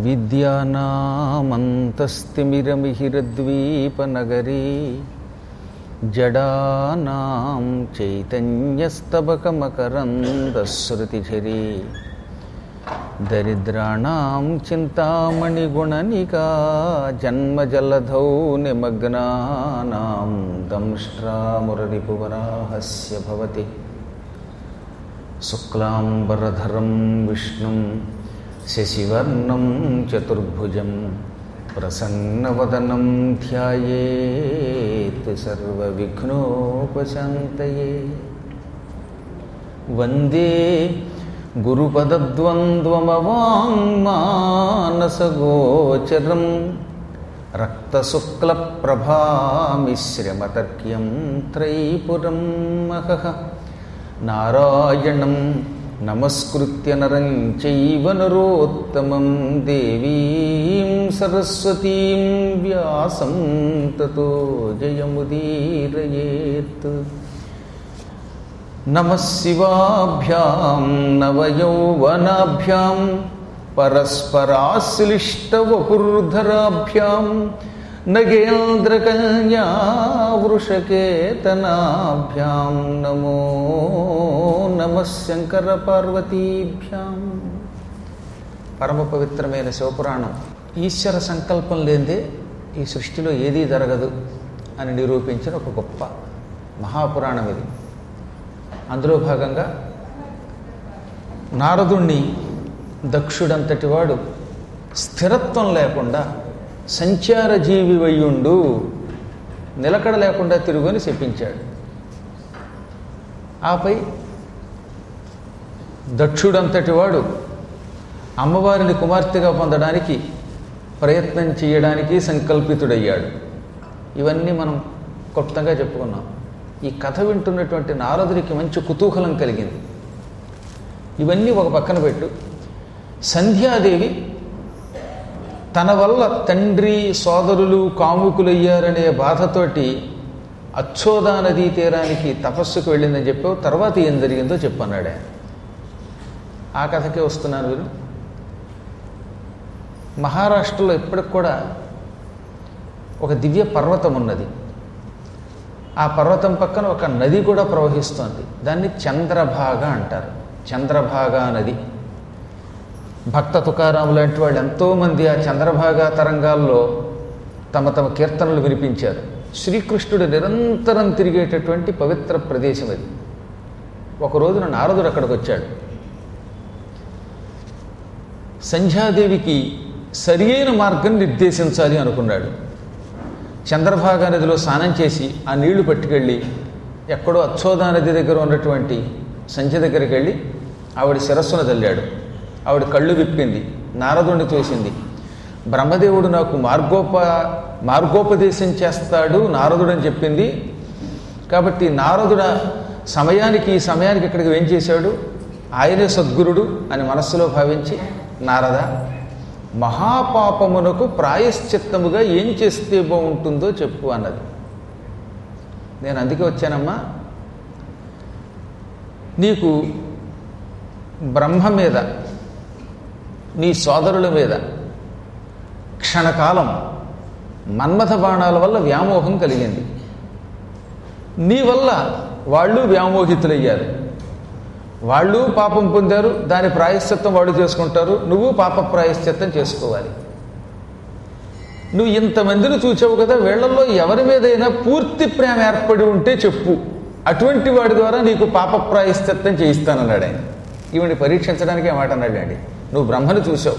అవిద్యానామంతస్తిమిరమిహిరద్వీపనగరీ జడానాం చైతన్యస్తబకమకరందశ్రుతిఝరీ దరిద్రాణాం చింతామణిగుణనికా జన్మజలధౌ నిమగ్నానాం దంష్ట్రామురరిపువరాహస్య భవతి శుక్లాంబరధరం విష్ణుం శశివర్ణం చతుర్భుజం ప్రసన్నవదనం ధ్యాయేత్ సర్వవిఘ్నోపశాంతయే. వందే గురుపదద్వంద్వమవాంగ్మానసగోచరం రక్తశుక్లప్రభామిశ్రమతర్క్యం త్రైపురం మహః. నారాయణం నమస్కృత్య నరం చైవ నరోత్తమం దేవీం సరస్వతీం వ్యాసం తతో జయముదీరయేత్. నమః శివాభ్యాం నవయౌవనాభ్యాం పరస్పరాశ్లిష్టవపుర్ధరాభ్యాం నగేంద్రకన్యా వృషకేతనాభ్యాం నమో నమః శంకరపార్వతీభ్యాం. పరమ పవిత్రమైన శివపురాణం ఈశ్వర సంకల్పం లేనిదే ఈ సృష్టిలో ఏదీ జరగదు అని నిరూపించిన ఒక గొప్ప మహాపురాణం ఇది. అందులో భాగంగా నారదుణ్ణి దక్షుడంతటి వాడు స్థిరత్వం లేకుండా సంచార జీవి వయ్యుండు, నిలకడ లేకుండా తిరుగుని శపించాడు. ఆపై దక్షుడంతటి వాడు అమ్మవారిని కుమార్తెగా పొందడానికి ప్రయత్నం చేయడానికి సంకల్పితుడయ్యాడు. ఇవన్నీ మనం క్లుప్తంగా చెప్పుకున్నాం. ఈ కథ వింటున్నటువంటి నారదుడికి మంచి కుతూహలం కలిగింది. ఇవన్నీ ఒక పక్కన పెట్టు. సంధ్యాదేవి తన వల్ల తండ్రి సోదరులు కాముకులయ్యారనే బాధతోటి అచ్చోదా నదీ తీరానికి తపస్సుకు వెళ్ళిందని చెప్పావు. తర్వాత ఏం జరిగిందో చెప్పన్నాడే. ఆ కథకే వస్తున్నాను. వీరు మహారాష్ట్రలో ఇప్పటికి కూడా ఒక దివ్య పర్వతం ఉన్నది. ఆ పర్వతం పక్కన ఒక నది కూడా ప్రవహిస్తోంది. దాన్ని చంద్రభాగ అంటారు. చంద్రభాగా నది. భక్త తుకారాము లాంటి వాళ్ళు ఎంతోమంది ఆ చంద్రభాగా తరంగాల్లో తమ తమ కీర్తనలు వినిపించారు. శ్రీకృష్ణుడు నిరంతరం తిరిగేటటువంటి పవిత్ర ప్రదేశం అది. ఒక రోజున నారదుడు అక్కడికి వచ్చాడు. సంధ్యాదేవికి సరి అయిన మార్గం నిర్దేశించాలి అనుకున్నాడు. చంద్రభాగా నదిలో స్నానం చేసి ఆ నీళ్లు పట్టుకెళ్ళి ఎక్కడో అచ్చోదా నది దగ్గర ఉన్నటువంటి సంధ్య దగ్గరికి వెళ్ళి ఆవిడ శిరస్సును చల్లాడు. ఆవిడ కళ్ళు విప్పింది, నారదుడిని చూసింది. బ్రహ్మదేవుడు నాకు మార్గోపదేశం చేస్తాడు నారదుడు అని చెప్పింది. కాబట్టి నారదుడ ఈ సమయానికి ఇక్కడికి ఏం చేశాడు, ఆయనే సద్గురుడు అని మనస్సులో భావించి, నారద, మహాపాపమునకు ప్రాయశ్చిత్తముగా ఏం చేస్తే బాగుంటుందో చెప్పు అన్నది. నేను అందుకే వచ్చానమ్మా. నీకు బ్రహ్మ మీద నీ సోదరుల మీద క్షణకాలం మన్మథ బాణాల వల్ల వ్యామోహం కలిగింది. నీ వల్ల వాళ్ళు వ్యామోహితులయ్యారు. వాళ్ళు పాపం పొందారు. దాని ప్రాయశ్చిత్తం వాళ్ళు చేసుకుంటారు. నువ్వు పాప ప్రాయశ్చిత్తం చేసుకోవాలి. నువ్వు ఇంతమందిని చూచావు కదా, వీళ్లలో ఎవరి మీదైనా పూర్తి ప్రేమ ఏర్పడి ఉంటే చెప్పు, అటువంటి వాడి ద్వారా నీకు పాప ప్రాయశ్చిత్తం చేయిస్తానన్నాడు ఆయన. ఈవిని పరీక్షించడానికి మాట అన్నాడు అండి. నువ్వు బ్రహ్మను చూసావు,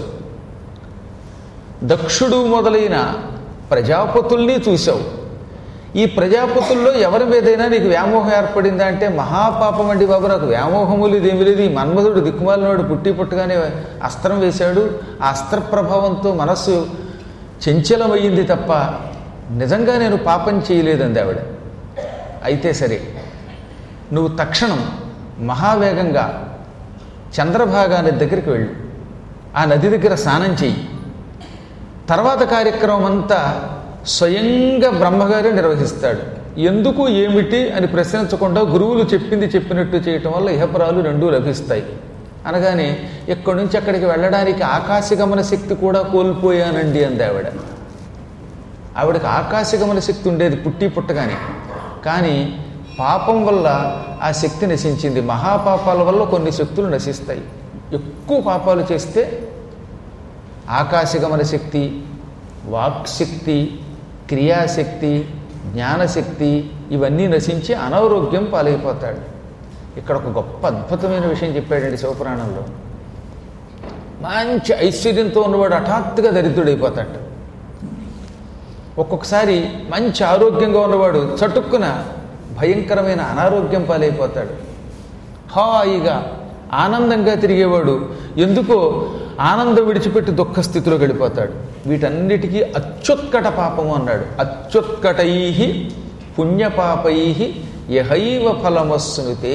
దక్షుడు మొదలైన ప్రజాపతుల్ని చూసావు. ఈ ప్రజాపతుల్లో ఎవరి మీదైనా నీకు వ్యామోహం ఏర్పడిందా అంటే, మహాపాపం అండి బాబు, నాకు వ్యామోహము లేదు, ఏమి లేదు. ఈ మన్మధుడు దిక్కుమాలినవాడు పుట్టుగానే అస్త్రం వేశాడు. ఆ అస్త్ర ప్రభావంతో మనస్సు చంచలమయ్యింది తప్ప నిజంగా నేను పాపం చేయలేదంది ఆవిడ. అయితే సరే, నువ్వు తక్షణం మహావేగంగా చంద్రభాగా నది దగ్గరికి వెళ్ళు. ఆ నది దగ్గర స్నానం చెయ్యి. తర్వాత కార్యక్రమం అంతా స్వయంగా బ్రహ్మగారే నిర్వహిస్తాడు. ఎందుకు ఏమిటి అని ప్రశ్నించకుండా గురువులు చెప్పినట్టు చేయటం వల్ల ఇహపరాలు రెండూ లభిస్తాయి అనగానే ఇక్కడి నుంచి అక్కడికి వెళ్ళడానికి ఆకాశగమన శక్తి కూడా కోల్పోయానండి అంది ఆవిడకి ఆకాశగమన శక్తి ఉండేది పుట్టగానే. కానీ పాపం వల్ల ఆ శక్తి నశించింది. మహాపాపాల వల్ల కొన్ని శక్తులు నశిస్తాయి. ఎక్కువ పాపాలు చేస్తే ఆకాశగమన శక్తి, వాక్శక్తి, క్రియాశక్తి, జ్ఞానశక్తి ఇవన్నీ నశించి అనారోగ్యం పాలైపోతాడు. ఇక్కడ ఒక గొప్ప అద్భుతమైన విషయం చెప్పాడండి శివపురాణంలో. మంచి ఐశ్వర్యంతో ఉన్నవాడు హఠాత్తుగా దరిద్రుడైపోతాడు. ఒక్కొక్కసారి మంచి ఆరోగ్యంగా ఉన్నవాడు చటుక్కున భయంకరమైన అనారోగ్యం పాలైపోతాడు. హాయిగా ఆనందంగా తిరిగేవాడు ఎందుకో ఆనందం విడిచిపెట్టి దుఃఖ స్థితిలో గడిపోతాడు. వీటన్నిటికీ అత్యుత్కట పాపము అన్నాడు. అత్యుత్కటై పుణ్యపాపై యహైవ ఫలమస్నుతే.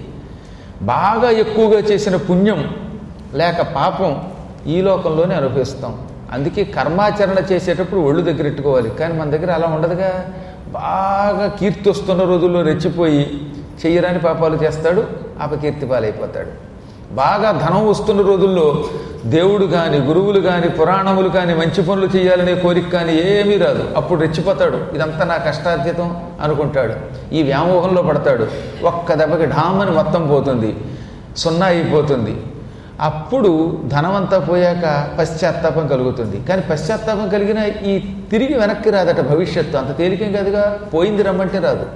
బాగా ఎక్కువగా చేసిన పుణ్యం లేక పాపం ఈ లోకంలోనే అనుభవిస్తాం. అందుకే కర్మాచరణ చేసేటప్పుడు ఒళ్ళు దగ్గరెట్టుకోవాలి. కానీ మన దగ్గర అలా ఉండదుగా. బాగా కీర్తి వస్తున్న రోజుల్లో రెచ్చిపోయి చెయ్యరాని పాపాలు చేస్తాడు, అపకీర్తి పాలైపోతాడు. బాగా ధనం వస్తున్న రోజుల్లో దేవుడు కానీ గురువులు కానీ పురాణములు కానీ మంచి పనులు చేయాలనే కోరిక కానీ ఏమీ రాదు. అప్పుడు రెచ్చిపోతాడు. ఇదంతా నా కష్టార్జితం అనుకుంటాడు. ఈ వ్యామోహంలో పడతాడు. ఒక్క దెబ్బకి ఢామని మొత్తం పోతుంది, సున్నా అయిపోతుంది. అప్పుడు ధనమంతా పోయాక పశ్చాత్తాపం కలుగుతుంది. కానీ పశ్చాత్తాపం కలిగిన ఈ తిరిగి వెనక్కి రాదట భవిష్యత్తు. అంత తేలికేం కాదుగా. పోయింది రమ్మంటే రాదు.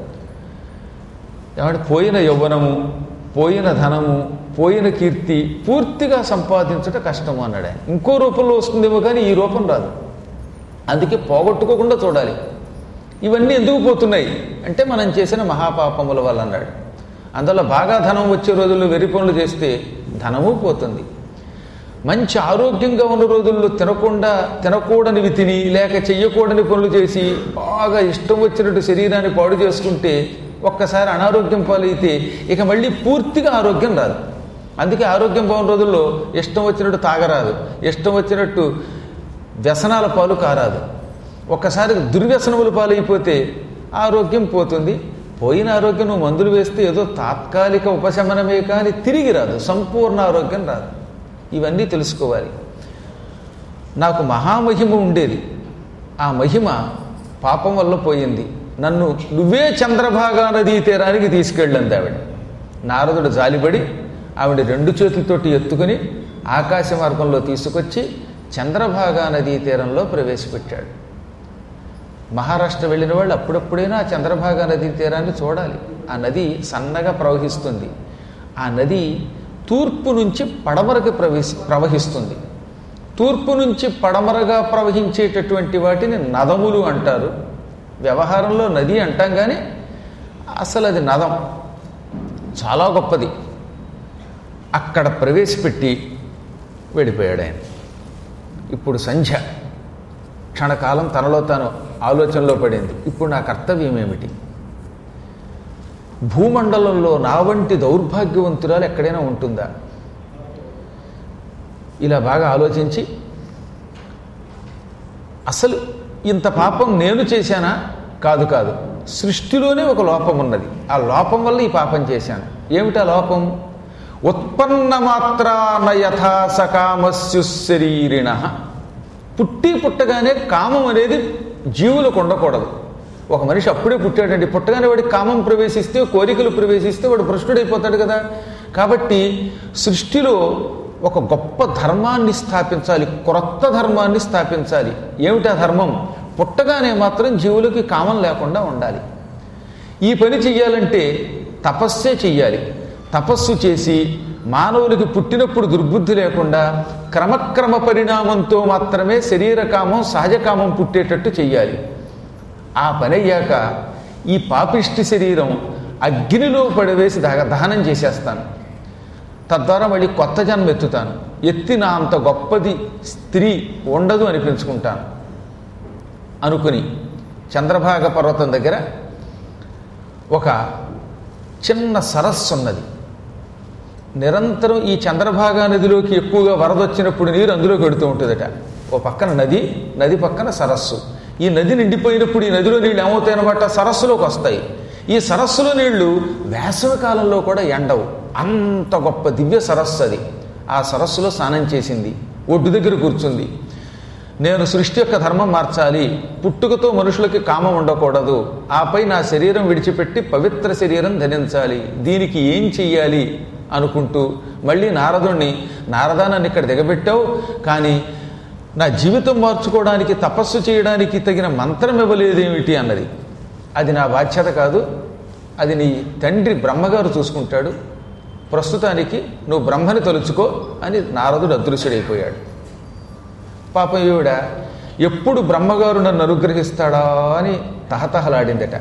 ఏమంటే పోయిన యవ్వనము, పోయిన ధనము, పోయిన కీర్తి పూర్తిగా సంపాదించట కష్టము అన్నాడు ఆయన. ఇంకో రూపంలో వస్తుందేమో కానీ ఈ రూపం రాదు. అందుకే పోగొట్టుకోకుండా చూడాలి. ఇవన్నీ ఎందుకు పోతున్నాయి అంటే మనం చేసిన మహాపాపముల వల్ల అన్నాడు. అందువల్ల బాగా ధనం వచ్చే రోజుల్లో వెర్రి పనులు చేస్తే ధనము పోతుంది. మంచి ఆరోగ్యంగా ఉన్న రోజుల్లో తినకూడనివి తిని లేక చెయ్యకూడని పనులు చేసి బాగా ఇష్టం వచ్చినట్టు శరీరాన్ని పాడు చేసుకుంటే ఒక్కసారి అనారోగ్యం పాలైతే ఇక మళ్ళీ పూర్తిగా ఆరోగ్యం రాదు. అందుకే ఆరోగ్యం బాగున్న రోజుల్లో ఇష్టం వచ్చినట్టు తాగరాదు, ఇష్టం వచ్చినట్టు వ్యసనాల పాలు కారాదు. ఒక్కసారి దుర్వ్యసనముల పాలైపోతే ఆరోగ్యం పోతుంది. పోయిన ఆరోగ్యం నువ్వు మందులు వేస్తే ఏదో తాత్కాలిక ఉపశమనమే కానీ తిరిగి రాదు, సంపూర్ణ ఆరోగ్యం రాదు. ఇవన్నీ తెలుసుకోవాలి. నాకు మహామహిమ ఉండేది, ఆ మహిమ పాపం వల్ల పోయింది. నన్ను నువ్వే చంద్రభాగా నదీ తీరానికి తీసుకెళ్ళంది ఆవిడ. నారదుడు జాలిపడి ఆవిడ 2 చేతులతోటి ఎత్తుకుని ఆకాశ మార్గంలో తీసుకొచ్చి చంద్రభాగా నదీ తీరంలో ప్రవేశపెట్టాడు. మహారాష్ట్ర వెళ్ళిన వాళ్ళు అప్పుడప్పుడైనా ఆ చంద్రభాగా నదీ తీరాన్ని చూడాలి. ఆ నది సన్నగా ప్రవహిస్తుంది. ఆ నది తూర్పు నుంచి పడమరకు ప్రవహిస్తుంది. తూర్పు నుంచి పడమరగా ప్రవహించేటటువంటి వాటిని నదములు అంటారు. వ్యవహారంలో నది అంటాం కానీ అసలు అది నదం, చాలా గొప్పది. అక్కడ ప్రవేశపెట్టి వెళ్ళిపోయాడు ఆయన. ఇప్పుడు సంధ్య. క్షణకాలం తనలో తాను ఆలోచనలో పడింది. ఇప్పుడు నా కర్తవ్యం ఏమిటి? భూమండలంలో నా వంటి దౌర్భాగ్యవంతురాలు ఎక్కడైనా ఉంటుందా? ఇలా బాగా ఆలోచించి అసలు ఇంత పాపం నేను చేశానా? కాదు కాదు, సృష్టిలోనే ఒక లోపం ఉన్నది. ఆ లోపం వల్ల ఈ పాపం చేశాను. ఏమిటా లోపం? ఉత్పన్న మాత్రాన యథా సకామస్యు శరీరిణ. పుట్టగానే కామం అనేది జీవులకు ఉండకూడదు. ఒక మనిషి అప్పుడే పుట్టాడండి, పుట్టగానే వాడికి కామం ప్రవేశిస్తే, కోరికలు ప్రవేశిస్తే వాడు భ్రష్టుడైపోతాడు కదా. కాబట్టి సృష్టిలో ఒక గొప్ప ధర్మాన్ని స్థాపించాలి, క్రొత్త ధర్మాన్ని స్థాపించాలి. ఏమిటా ధర్మం? పుట్టగానే మాత్రం జీవులకి కామం లేకుండా ఉండాలి. ఈ పని చెయ్యాలంటే తపస్సే చెయ్యాలి. తపస్సు చేసి మానవులకి పుట్టినప్పుడు దుర్బుద్ధి లేకుండా క్రమక్రమ పరిణామంతో మాత్రమే శరీరకామం, సహజకామం పుట్టేటట్టు చెయ్యాలి. ఆ పని అయ్యాక ఈ పాపిష్టి శరీరం అగ్నిలో పడవేసి దహనం చేసేస్తాను. తద్వారా మళ్ళీ కొత్త జన్మ ఎత్తుతాను. ఎత్తిన అంత గొప్పది స్త్రీ ఉండదు అనిపించుకుంటాను అనుకుని చంద్రభాగ పర్వతం దగ్గర ఒక చిన్న సరస్సు ఉన్నది. నిరంతరం ఈ చంద్రభాగా నదిలోకి ఎక్కువగా వరద వచ్చినప్పుడు నీరు అందులోకి వెడుతూ ఉంటుందట. ఓ పక్కన నది, నది పక్కన సరస్సు. ఈ నది నిండిపోయినప్పుడు ఈ నదిలో నీళ్ళు ఏమవుతాయన్నమాట? సరస్సులోకి వస్తాయి. ఈ సరస్సులో నీళ్లు వేసవి కాలంలో కూడా ఎండవు. అంత గొప్ప దివ్య సరస్సు అది. ఆ సరస్సులో స్నానం చేసింది, ఒడ్డు దగ్గర కూర్చుంది. నేను సృష్టి యొక్క ధర్మం మార్చాలి, పుట్టుకతో మనుషులకి కామం ఉండకూడదు, ఆపై నా శరీరం విడిచిపెట్టి పవిత్ర శరీరం ధరించాలి, దీనికి ఏం చెయ్యాలి అనుకుంటూ మళ్ళీ నారదుణ్ణి, నారదా నన్ను ఇక్కడ దిగబెట్టావు, కానీ నా జీవితం మార్చుకోవడానికి తపస్సు చేయడానికి తగిన మంత్రం ఇవ్వలేదేమిటి అన్నది. అది నా బాధ్యత కాదు, అది నీ తండ్రి బ్రహ్మగారు చూసుకుంటాడు, ప్రస్తుతానికి నువ్వు బ్రహ్మని తలుచుకో అని నారదుడు అదృశ్యుడైపోయాడు. పాపం ఈవిడ ఎప్పుడు బ్రహ్మగారు నన్ను అనుగ్రహిస్తాడా అని తహతహలాడిందట.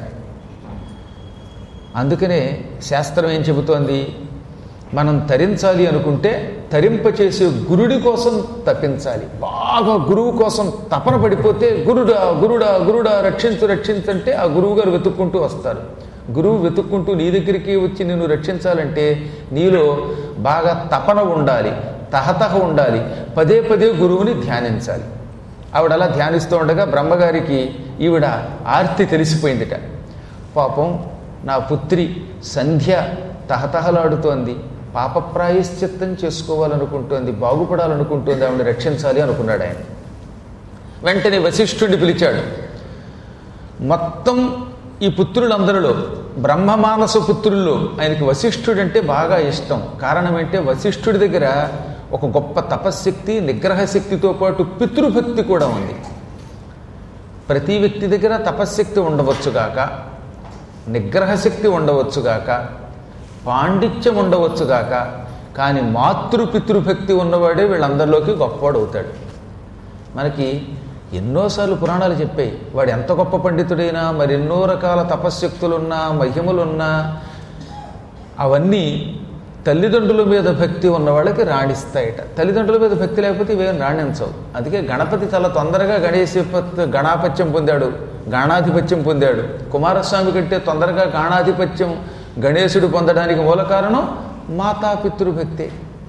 అందుకనే శాస్త్రం ఏం చెబుతోంది, మనం తరించాలి అనుకుంటే తరింపచేసే గురుడి కోసం తప్పించాలి. బాగా గురువు కోసం తపన పడిపోతే గురుడా గురుడా గురుడా రక్షించు రక్షించంటే ఆ గురువు గారు వెతుక్కుంటూ వస్తారు. గురువు వెతుక్కుంటూ నీ దగ్గరికి వచ్చి నిన్ను రక్షించాలంటే నీలో బాగా తపన ఉండాలి, తహతహ ఉండాలి, పదే పదే గురువుని ధ్యానించాలి. ఆవిడ అలా ధ్యానిస్తూ ఉండగా బ్రహ్మగారికి ఈవిడ ఆర్తి తెలిసిపోయిందిట. పాపం నా పుత్రి సంధ్య తహతహలాడుతోంది, పాప ప్రాయశ్చిత్తం చేసుకోవాలనుకుంటోంది, బాగుపడాలనుకుంటోంది, ఆవిడని రక్షించాలి అనుకున్నాడు ఆయన. వెంటనే వశిష్ఠుడిని పిలిచాడు. మొత్తం ఈ పుత్రులందరిలో బ్రహ్మమానస పుత్రుల్లో ఆయనకి వశిష్ఠుడంటే బాగా ఇష్టం. కారణం ఏంటే వశిష్ఠుడి దగ్గర ఒక గొప్ప తపశ్శక్తి, నిగ్రహ శక్తితో పాటు పితృభక్తి కూడా ఉంది. ప్రతి వ్యక్తి దగ్గర తపశ్శక్తి ఉండవచ్చుగాక, నిగ్రహశక్తి ఉండవచ్చుగాక, పాండిత్యం ఉండవచ్చుగాక, కానీ మాతృపితృభక్తి ఉన్నవాడే వీళ్ళందరిలోకి గొప్పవాడు అవుతాడు. మనకి ఎన్నోసార్లు పురాణాలు చెప్పాయి, వాడు ఎంత గొప్ప పండితుడైనా, మరి ఎన్నో రకాల తపశ్శక్తులున్నా, మహిమలున్నా, అవన్నీ తల్లిదండ్రుల మీద భక్తి ఉన్న వాళ్ళకి రాణిస్తాయట. తల్లిదండ్రుల మీద భక్తి లేకపోతే ఇవేం రాణించవు. అందుకే గణపతి చాలా తొందరగా గణాపత్యం పొందాడు, గాణాధిపత్యం పొందాడు. కుమారస్వామి కంటే తొందరగా గాణాధిపత్యం గణేశుడు పొందడానికి మూల కారణం మాతాపితృభక్తే.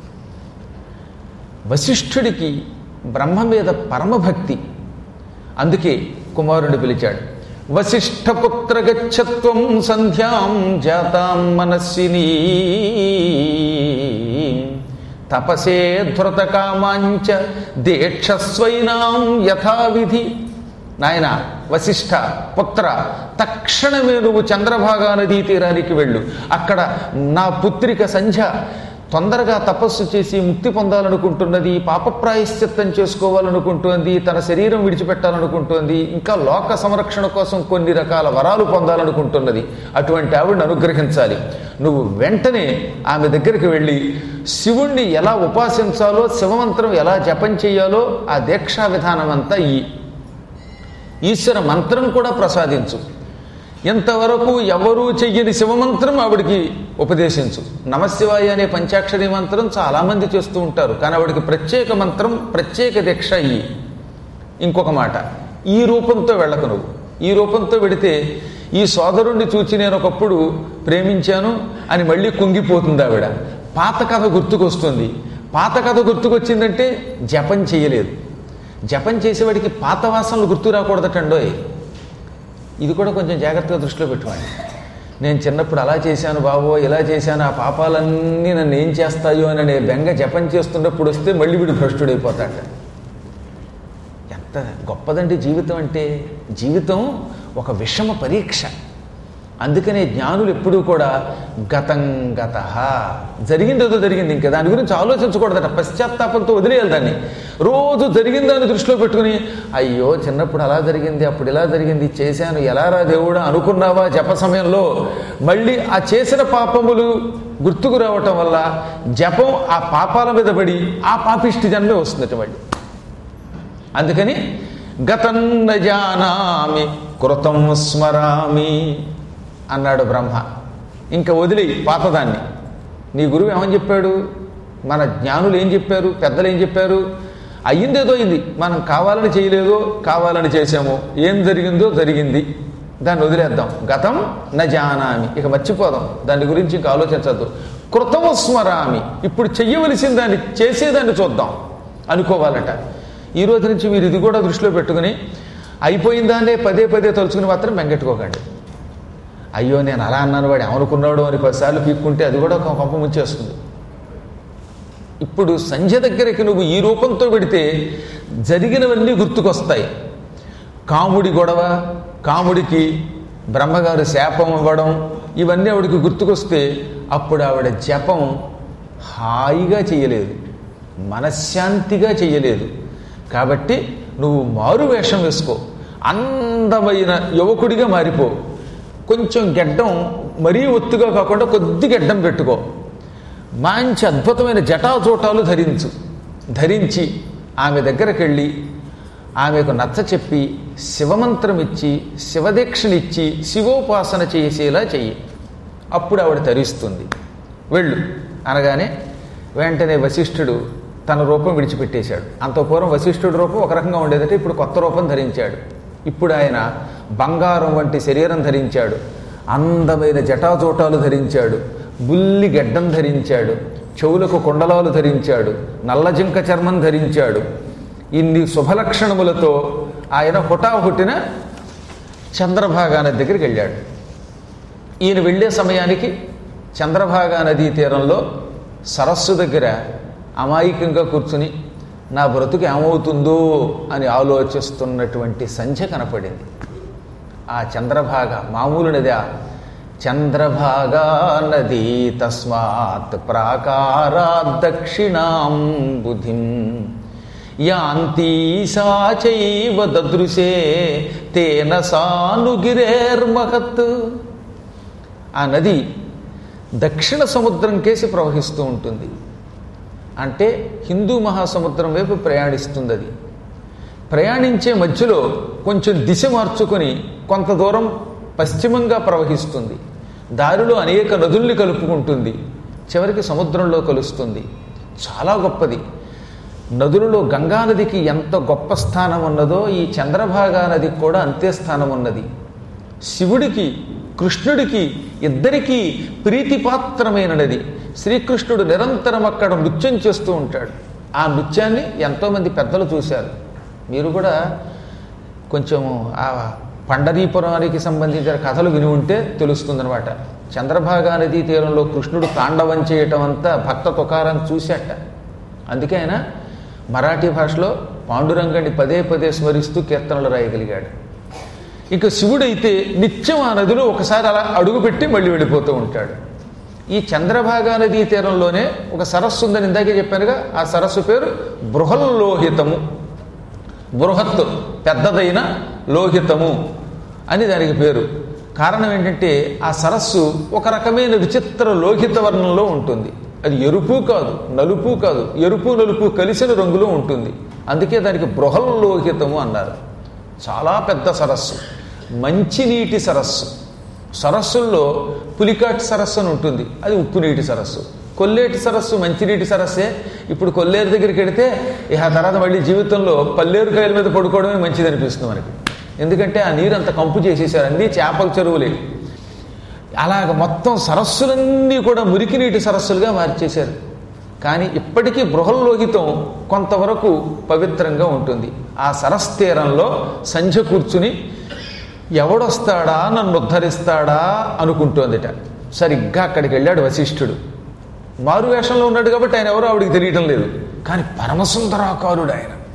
వశిష్ఠుడికి బ్రహ్మ మీద పరమభక్తి, అందుకే కుమారుని పిలిచాడు. వశిష్ఠపుత్ర గచ్చత్వం సంధ్యాం జాతాం మనస్సినీ తపసే ధృత కామాంచ దీక్షస్వైనాం యథావిధి. నాయన వశిష్ఠ పుత్ర, తక్షణమే నువ్వు చంద్రభాగా నదీ తీరానికి వెళ్ళు. అక్కడ నా పుత్రిక సంధ్య తొందరగా తపస్సు చేసి ముక్తి పొందాలనుకుంటున్నది, పాపప్రాయశ్చిత్తం చేసుకోవాలనుకుంటోంది, తన శరీరం విడిచిపెట్టాలనుకుంటోంది, ఇంకా లోక సంరక్షణ కోసం కొన్ని రకాల వరాలు పొందాలనుకుంటున్నది. అటువంటి ఆవిడని అనుగ్రహించాలి. నువ్వు వెంటనే ఆమె దగ్గరికి వెళ్ళి శివుణ్ణి ఎలా ఉపాసించాలో, శివమంత్రం ఎలా జపం చేయాలో ఆ దీక్షా విధానం అంతా ఈశ్వర మంత్రం కూడా ప్రసాదించు. ఎంతవరకు ఎవరూ చెయ్యని శివమంత్రం ఆవిడికి ఉపదేశించు. నమశివాయ అనే పంచాక్షరి మంత్రం చాలామంది చేస్తూ ఉంటారు, కానీ ఆవిడికి ప్రత్యేక మంత్రం, ప్రత్యేక దీక్ష ఇయ్యి. ఇంకొక మాట, ఈ రూపంతో వెళ్ళకు నువ్వు. ఈ రూపంతో వెడితే ఈ సోదరుణ్ణి చూచి నేను ఒకప్పుడు ప్రేమించాను అని మళ్ళీ కుంగిపోతుంది ఆవిడ. పాత కథ గుర్తుకొస్తుంది. పాత కథ గుర్తుకొచ్చిందంటే జపం చేయలేదు. జపం చేసేవాడికి పాత వాసనలు గుర్తు రాకూడదటండోయ్. ఇది కూడా కొంచెం జాగ్రత్తగా దృష్టిలో పెట్టుకోండి. నేను చిన్నప్పుడు అలా చేశాను బాబో, ఇలా చేశాను, ఆ పాపాలన్నీ నన్ను ఏం చేస్తాయో అని బెంగ జపం చేస్తున్నప్పుడు వస్తే మళ్ళీ వీడు భ్రష్టుడైపోతాడ. ఎంత గొప్పదండి జీవితం అంటే. జీవితం ఒక విషమ పరీక్ష. అందుకనే జ్ఞానులు ఎప్పుడూ కూడా గతం గత, జరిగిందేదో జరిగింది, ఇంకా దాని గురించి ఆలోచించకూడదట. పశ్చాత్తాపంతో వదిలేయాలి దాన్ని. రోజు జరిగిందాన్ని దృష్టిలో పెట్టుకుని అయ్యో చిన్నప్పుడు అలా జరిగింది, అప్పుడు ఇలా జరిగింది, చేశాను, ఎలారా దేవుడా అనుకున్నావా జప సమయంలో మళ్ళీ ఆ చేసిన పాపములు గుర్తుకు రావటం వల్ల జపం ఆ పాపాల మీద పడి ఆ పాపిష్టి జన్మే వస్తుందట మళ్ళీ. అందుకని గతం న జానామి కృతం స్మరామి అన్నాడు బ్రహ్మ. ఇంకా వదిలి పాతదాన్ని. నీ గురువు ఏమని చెప్పాడు, మన జ్ఞానులు ఏం చెప్పారు, పెద్దలు ఏం చెప్పారు, అయ్యిందేదో అయింది, మనం కావాలని చేయలేదో కావాలని చేసామో, ఏం జరిగిందో జరిగింది, దాన్ని వదిలేద్దాం. గతం న జానామి, ఇక మర్చిపోదాం, దాని గురించి ఇంకా ఆలోచించద్దు. కృతము స్మరామి, ఇప్పుడు చెయ్యవలసిన దాన్ని చేసేదాన్ని చూద్దాం అనుకోవాలట. ఈ రోజు నుంచి మీరు ఇది కూడా దృష్టిలో పెట్టుకుని అయిపోయిందానే పదే పదే తలుచుకుని మాత్రం బెంగెట్టుకోకండి. అయ్యో నేను అలా అన్నాను, వాడు ఏమనుకున్నాడు అని 10 సార్లు పీక్కుంటే అది కూడా ఒక కొంప ముంచేస్తుంది. ఇప్పుడు సంధ్య దగ్గరికి నువ్వు ఈ రూపంతో పెడితే జరిగినవన్నీ గుర్తుకొస్తాయి. కాముడి గొడవ, కాముడికి బ్రహ్మగారు శాపం ఇవ్వడం, ఇవన్నీ ఆవిడికి గుర్తుకొస్తే అప్పుడు ఆవిడ జపం హాయిగా చెయ్యలేదు, మనశ్శాంతిగా చెయ్యలేదు. కాబట్టి నువ్వు మారు వేషం వేసుకో, అందమైన యువకుడిగా మారిపో, కొంచెం గెడ్డం మరీ ఒత్తుగా కాకుండా కొద్ది గెడ్డం పెట్టుకో, మంచి అద్భుతమైన జటాజోటాలు ధరించి ఆమె దగ్గరికి వెళ్ళి ఆమెకు నచ్చ చెప్పి శివమంత్రం ఇచ్చి శివదీక్షనిచ్చి శివోపాసన చేసేలా చెయ్యి. అప్పుడు ఆవిడ తరిస్తుంది. వెళ్ళు అనగానే వెంటనే వశిష్ఠుడు తన రూపం విడిచిపెట్టేశాడు. అంత పూర్వం వశిష్ఠుడి రూపం ఒక రకంగా ఉండేదంటే ఇప్పుడు కొత్త రూపం ధరించాడు. ఇప్పుడు ఆయన బంగారం వంటి శరీరం ధరించాడు, అందమైన జటాజోటాలు ధరించాడు, బుల్లి గెడ్డం ధరించాడు, చెవులకు కుండలాలు ధరించాడు, నల్ల జింక చర్మం ధరించాడు. ఇన్ని శుభలక్షణములతో ఆయన హుటాహుటిన చంద్రభాగా నది దగ్గరికి వెళ్ళాడు. ఈయన వెళ్ళే సమయానికి చంద్రభాగా నదీ తీరంలో సరస్సు దగ్గర అమాయకంగా కూర్చుని నా బ్రతుకు ఏమవుతుందో అని ఆలోచిస్తున్నటువంటి సంధ్య కనపడింది. ఆ చంద్రభాగ మామూలు నది, చంద్రభాగా నది తస్మాత్ ప్రాకారాద్ దక్షిణాం బుధిం యాంతి సా చైవ దదృశే తేన సానుగిరేర్మహత్. ఆ నది దక్షిణ సముద్రం కేసి ప్రవహిస్తూ ఉంటుంది. అంటే హిందూ మహాసముద్రం వైపు ప్రయాణిస్తుంది. అది ప్రయాణించే మధ్యలో కొంచెం దిశ మార్చుకొని కొంత దూరం పశ్చిమంగా ప్రవహిస్తుంది. దారిలో అనేక నదుల్ని కలుపుకుంటుంది, చివరికి సముద్రంలో కలుస్తుంది. చాలా గొప్పది. నదులలో గంగానదికి ఎంత గొప్ప స్థానం ఉన్నదో ఈ చంద్రభాగా నదికి కూడా అంతే స్థానం ఉన్నది. శివుడికి కృష్ణుడికి ఇద్దరికీ ప్రీతిపాత్రమైన నది. శ్రీకృష్ణుడు నిరంతరం అక్కడ నృత్యం చేస్తూ ఉంటాడు. ఆ నృత్యాన్ని ఎంతోమంది పెద్దలు చూశారు. మీరు కూడా కొంచెం ఆ పండరీపురానికి సంబంధించిన కథలు విని ఉంటే తెలుస్తుందనమాట. చంద్రభాగా నదీ తీరంలో కృష్ణుడు తాండవం చేయటం అంతా భక్త తుకారం చూశాట. అందుకే ఆయన మరాఠీ భాషలో పాండురంగని పదే పదే స్మరిస్తూ కీర్తనలు రాయగలిగాడు. ఇక శివుడైతే నిత్యం ఆ నదిలో ఒకసారి అలా అడుగుపెట్టి మళ్ళీ వెళ్ళిపోతూ ఉంటాడు. ఈ చంద్రభాగా నదీ తీరంలోనే ఒక సరస్సు ఉందని ఇందాకే చెప్పానుగా, ఆ సరస్సు పేరు బృహల్లోహితము. బృహత్తు పెద్దదైన, లోహితము అని దానికి పేరు. కారణం ఏంటంటే ఆ సరస్సు ఒక రకమైన విచిత్ర లోహిత వర్ణంలో ఉంటుంది. అది ఎరుపు కాదు, నలుపు కాదు, ఎరుపు నలుపు కలిసిన రంగులో ఉంటుంది. అందుకే దానికి బృహల్లోహితము అన్నారు. చాలా పెద్ద సరస్సు, మంచినీటి సరస్సు. సరస్సుల్లో పులికాట్ సరస్సు అని ఉంటుంది, అది ఉప్పు నీటి సరస్సు. కొల్లేటి సరస్సు మంచినీటి సరస్సే. ఇప్పుడు కొల్లేరు దగ్గరికి వెడితే ఇక తర్వాత మళ్ళీ జీవితంలో పల్లేరు కాయల మీద పడుకోవడమే మంచిది అనిపిస్తుంది మనకి. ఎందుకంటే ఆ నీరు అంత కంపు చేసేసారు, అన్నీ చేపల చెరువులే. అలాగ మొత్తం సరస్సులన్నీ కూడా మురికి నీటి సరస్సులుగా మార్చేశారు. కానీ ఇప్పటికీ బృహల్లోహితం కొంతవరకు పవిత్రంగా ఉంటుంది. ఆ సరస్ తీరంలో సంధ్య కూర్చుని ఎవడొస్తాడా నన్ను ఉద్ధరిస్తాడా అనుకుంటోందిట. సరిగ్గా అక్కడికి వెళ్ళాడు వశిష్ఠుడు. మారు వేషంలో ఉన్నాడు కాబట్టి ఆయన ఎవరో ఆవిడికి తెలియటం లేదు. కానీ పరమసుందరాకారుడు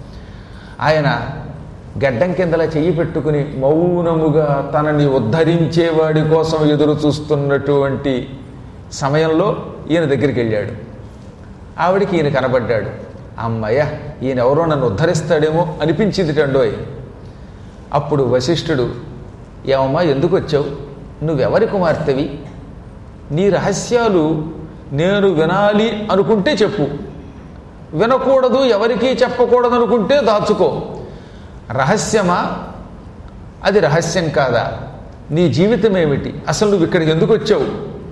ఆయన గడ్డం కిందలా చెయ్యి పెట్టుకుని మౌనముగా తనని ఉద్ధరించేవాడి కోసం ఎదురు చూస్తున్నటువంటి సమయంలో ఈయన దగ్గరికి వెళ్ళాడు. ఆవిడికి ఈయన కనబడ్డాడు. అమ్మయ్య, ఈయన ఎవరో నన్ను ఉద్ధరిస్తాడేమో అనిపించింది టండోయ్. అప్పుడు వశిష్ఠుడు, ఏమమ్మా ఎందుకు వచ్చావు? నువ్వెవరి కుమార్తెవి? నీ రహస్యాలు నేను వినాలి అనుకుంటే చెప్పు, వినకూడదు ఎవరికీ చెప్పకూడదు అనుకుంటే దాచుకో. రహస్యమా? అది రహస్యం కాదా? నీ జీవితం ఏమిటి? అసలు నువ్వు ఇక్కడికి ఎందుకు వచ్చావు?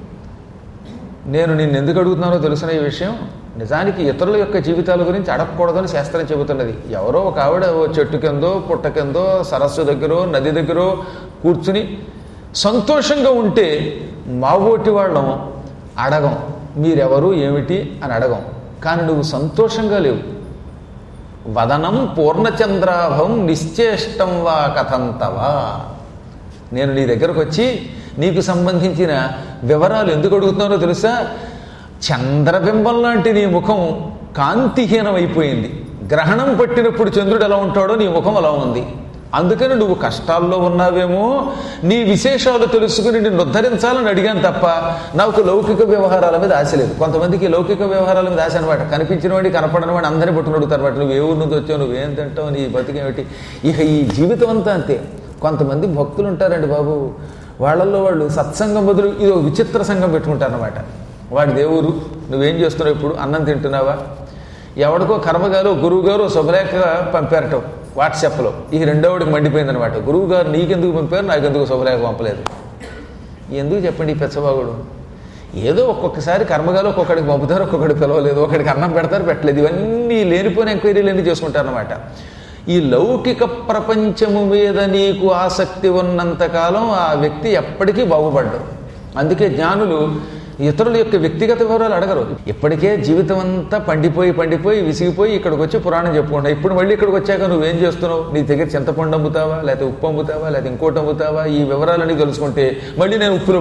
నేను నిన్ను ఎందుకు అడుగుతున్నానో తెలుసిన ఈ విషయం. నిజానికి ఇతరుల యొక్క జీవితాల గురించి అడగకూడదని శాస్త్రం చెబుతున్నది. ఎవరో ఒక ఆవిడ ఓ చెట్టు కిందో పుట్ట కిందో సరస్సు దగ్గరో నది దగ్గరో కూర్చుని సంతోషంగా ఉంటే మా ఓటి వాళ్ళం అడగం, మీరెవరు ఏమిటి అని అడగం. కానీ నువ్వు సంతోషంగా లేవు. వదనం పూర్ణచంద్రాభం నిశ్చేష్టం వా కథంతవా. నేను నీ దగ్గరకు వచ్చి నీకు సంబంధించిన వివరాలు ఎందుకు అడుగుతున్నానో తెలుసా? చంద్రబింబం లాంటి నీ ముఖం కాంతిహీనం అయిపోయింది. గ్రహణం పట్టినప్పుడు చంద్రుడు ఎలా ఉంటాడో నీ ముఖం అలా ఉంది. అందుకని నువ్వు కష్టాల్లో ఉన్నావేమో, నీ విశేషాలు తెలుసుకుని నిన్ను ఉద్ధరించాలని అడిగాను తప్ప నాకు లౌకిక వ్యవహారాల మీద ఆశ లేదు. కొంతమందికి లౌకిక వ్యవహారాల మీద ఆశ అనమాట. కనిపించిన వాడి కనపడని వాడు అందరినీ పట్టుకుని అడుగుతారు అనమాట. నువ్వు ఏ ఊరు నుంచి వచ్చావు, నువ్వేం తింటావు, నీ బతికేమిటి. ఇక ఈ జీవితం అంతా అంతే. కొంతమంది భక్తులు ఉంటారండి బాబు, వాళ్ళల్లో వాళ్ళు సత్సంగం బదులు ఇది ఒక విచిత్ర సంఘం పెట్టుకుంటారనమాట. వాడి దేవుడు నువ్వేం చేస్తున్నావు, ఇప్పుడు అన్నం తింటున్నావా, ఎవడికో కర్మగారు గురువు గారు శుభలేఖ పంపారట వాట్సాప్లో. ఈ రెండోవాడికి మండిపోయిందనమాట. గురువు గారు నీకెందుకు పంపారు, నాకెందుకు శుభలేఖ పంపలేదు. ఎందుకు చెప్పండి ఈ పెచ్చబాగుడు. ఏదో ఒక్కొక్కసారి కర్మగారు ఒక్కొక్కడికి పంపుతారు, ఒక్కొక్కడికి పిలవలేదు, ఒకడికి అన్నం పెడతారు, పెట్టలేదు. ఇవన్నీ లేనిపోయిన ఎంక్వైరీలు అన్నీ చేసుకుంటారనమాట. ఈ లౌకిక ప్రపంచము మీద నీకు ఆసక్తి ఉన్నంతకాలం ఆ వ్యక్తి ఎప్పటికీ బాగుపడ్డాడు. అందుకే జ్ఞానులు ఇతరుల యొక్క వ్యక్తిగత వివరాలు అడగరు. ఇప్పటికే జీవితం అంతా పండిపోయి విసిగిపోయి ఇక్కడికి వచ్చి పురాణం చెప్పుకుంటా. ఇప్పుడు మళ్ళీ ఇక్కడికి వచ్చాక నువ్వేం చేస్తున్నావు, నీ దగ్గర చింతపండు అమ్ముతావా, లేకపోతే ఉప్పు అమ్ముతావా, లేకపోతే ఇంకోటి అమ్ముతావా, ఈ వివరాలన్నీ తెలుసుకుంటే మళ్ళీ నేను ఉప్పులో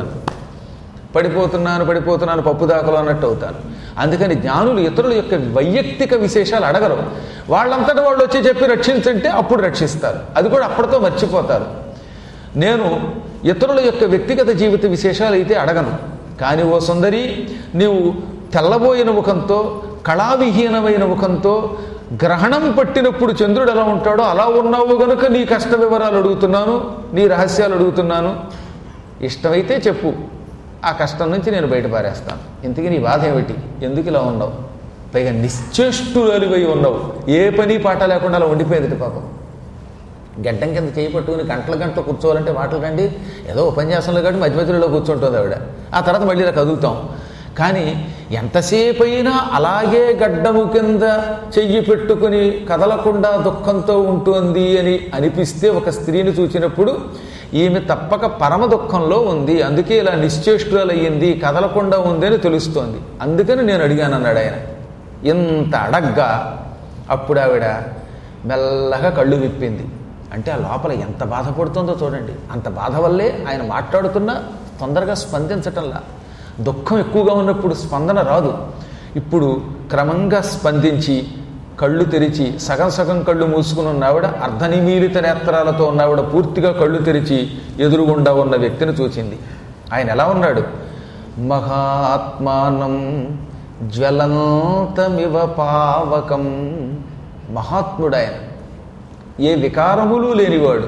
పడిపోతున్నాను పప్పు దాకలు అన్నట్టు అవుతాను. అందుకని జ్ఞానులు ఇతరుల యొక్క వైయక్తిక విశేషాలు అడగరు. వాళ్ళంతటా వాళ్ళు వచ్చి చెప్పి రక్షించంటే అప్పుడు రక్షిస్తారు. అది కూడా అప్పటితో మర్చిపోతారు. నేను ఇతరుల యొక్క వ్యక్తిగత జీవిత విశేషాలు అయితే అడగను. కానీ ఓ సుందరి, నీవు తెల్లబోయిన ముఖంతో, కళావిహీనమైన ముఖంతో, గ్రహణం పట్టినప్పుడు చంద్రుడు ఎలా ఉంటాడో అలా ఉన్నావు గనుక నీ కష్ట వివరాలు అడుగుతున్నాను, నీ రహస్యాలు అడుగుతున్నాను. ఇష్టమైతే చెప్పు, ఆ కష్టం నుంచి నేను బయటపారేస్తాను. ఇంతకీ నీ బాధ ఏమిటి, ఎందుకు ఇలా ఉన్నావు, పైగా నిశ్చేష్టులై ఉన్నావు, ఏ పని పాట లేకుండా అలా ఉండిపోయింది పాపం. గడ్డం కింద చేయి పట్టుకుని గంటలు కూర్చోవాలంటే మాటలు రండి. ఏదో ఉపన్యాసంలో కాబట్టి మధ్యలో కూర్చుంటుంది ఆవిడ. ఆ తర్వాత మళ్ళీ ఇలా కదులుతాం. కానీ ఎంతసేపు అయినా అలాగే గడ్డము కింద చెయ్యి పెట్టుకుని కదలకుండా దుఃఖంతో ఉంటుంది అని అనిపిస్తే ఒక స్త్రీని చూసినప్పుడు ఈమె తప్పక పరమ దుఃఖంలో ఉంది, అందుకే ఇలా నిశ్చేష్టులయ్యింది, కదలకుండా ఉంది అని తెలుస్తోంది. అందుకని నేను అడిగాను అన్నాడు ఆయన. ఇంత అడగ్గా అప్పుడు ఆవిడ మెల్లగా కళ్ళు విప్పింది. అంటే ఆ లోపల ఎంత బాధపడుతుందో చూడండి. అంత బాధ వల్లే ఆయన మాట్లాడుతున్నా తొందరగా స్పందించటంలా. దుఃఖం ఎక్కువగా ఉన్నప్పుడు స్పందన రాదు. ఇప్పుడు క్రమంగా స్పందించి కళ్ళు తెరిచి సగం కళ్ళు మూసుకుని ఉన్నావిడ, అర్ధనిమీలిత నేత్రాలతో ఉన్నావిడ పూర్తిగా కళ్ళు తెరిచి ఎదురుగుండా ఉన్న వ్యక్తిని చూచింది. ఆయన ఎలా ఉన్నాడు? మహాత్మానం జ్వలంతమివ పావకం. మహాత్ముడు ఆయన, ఏ వికారములు లేనివాడు,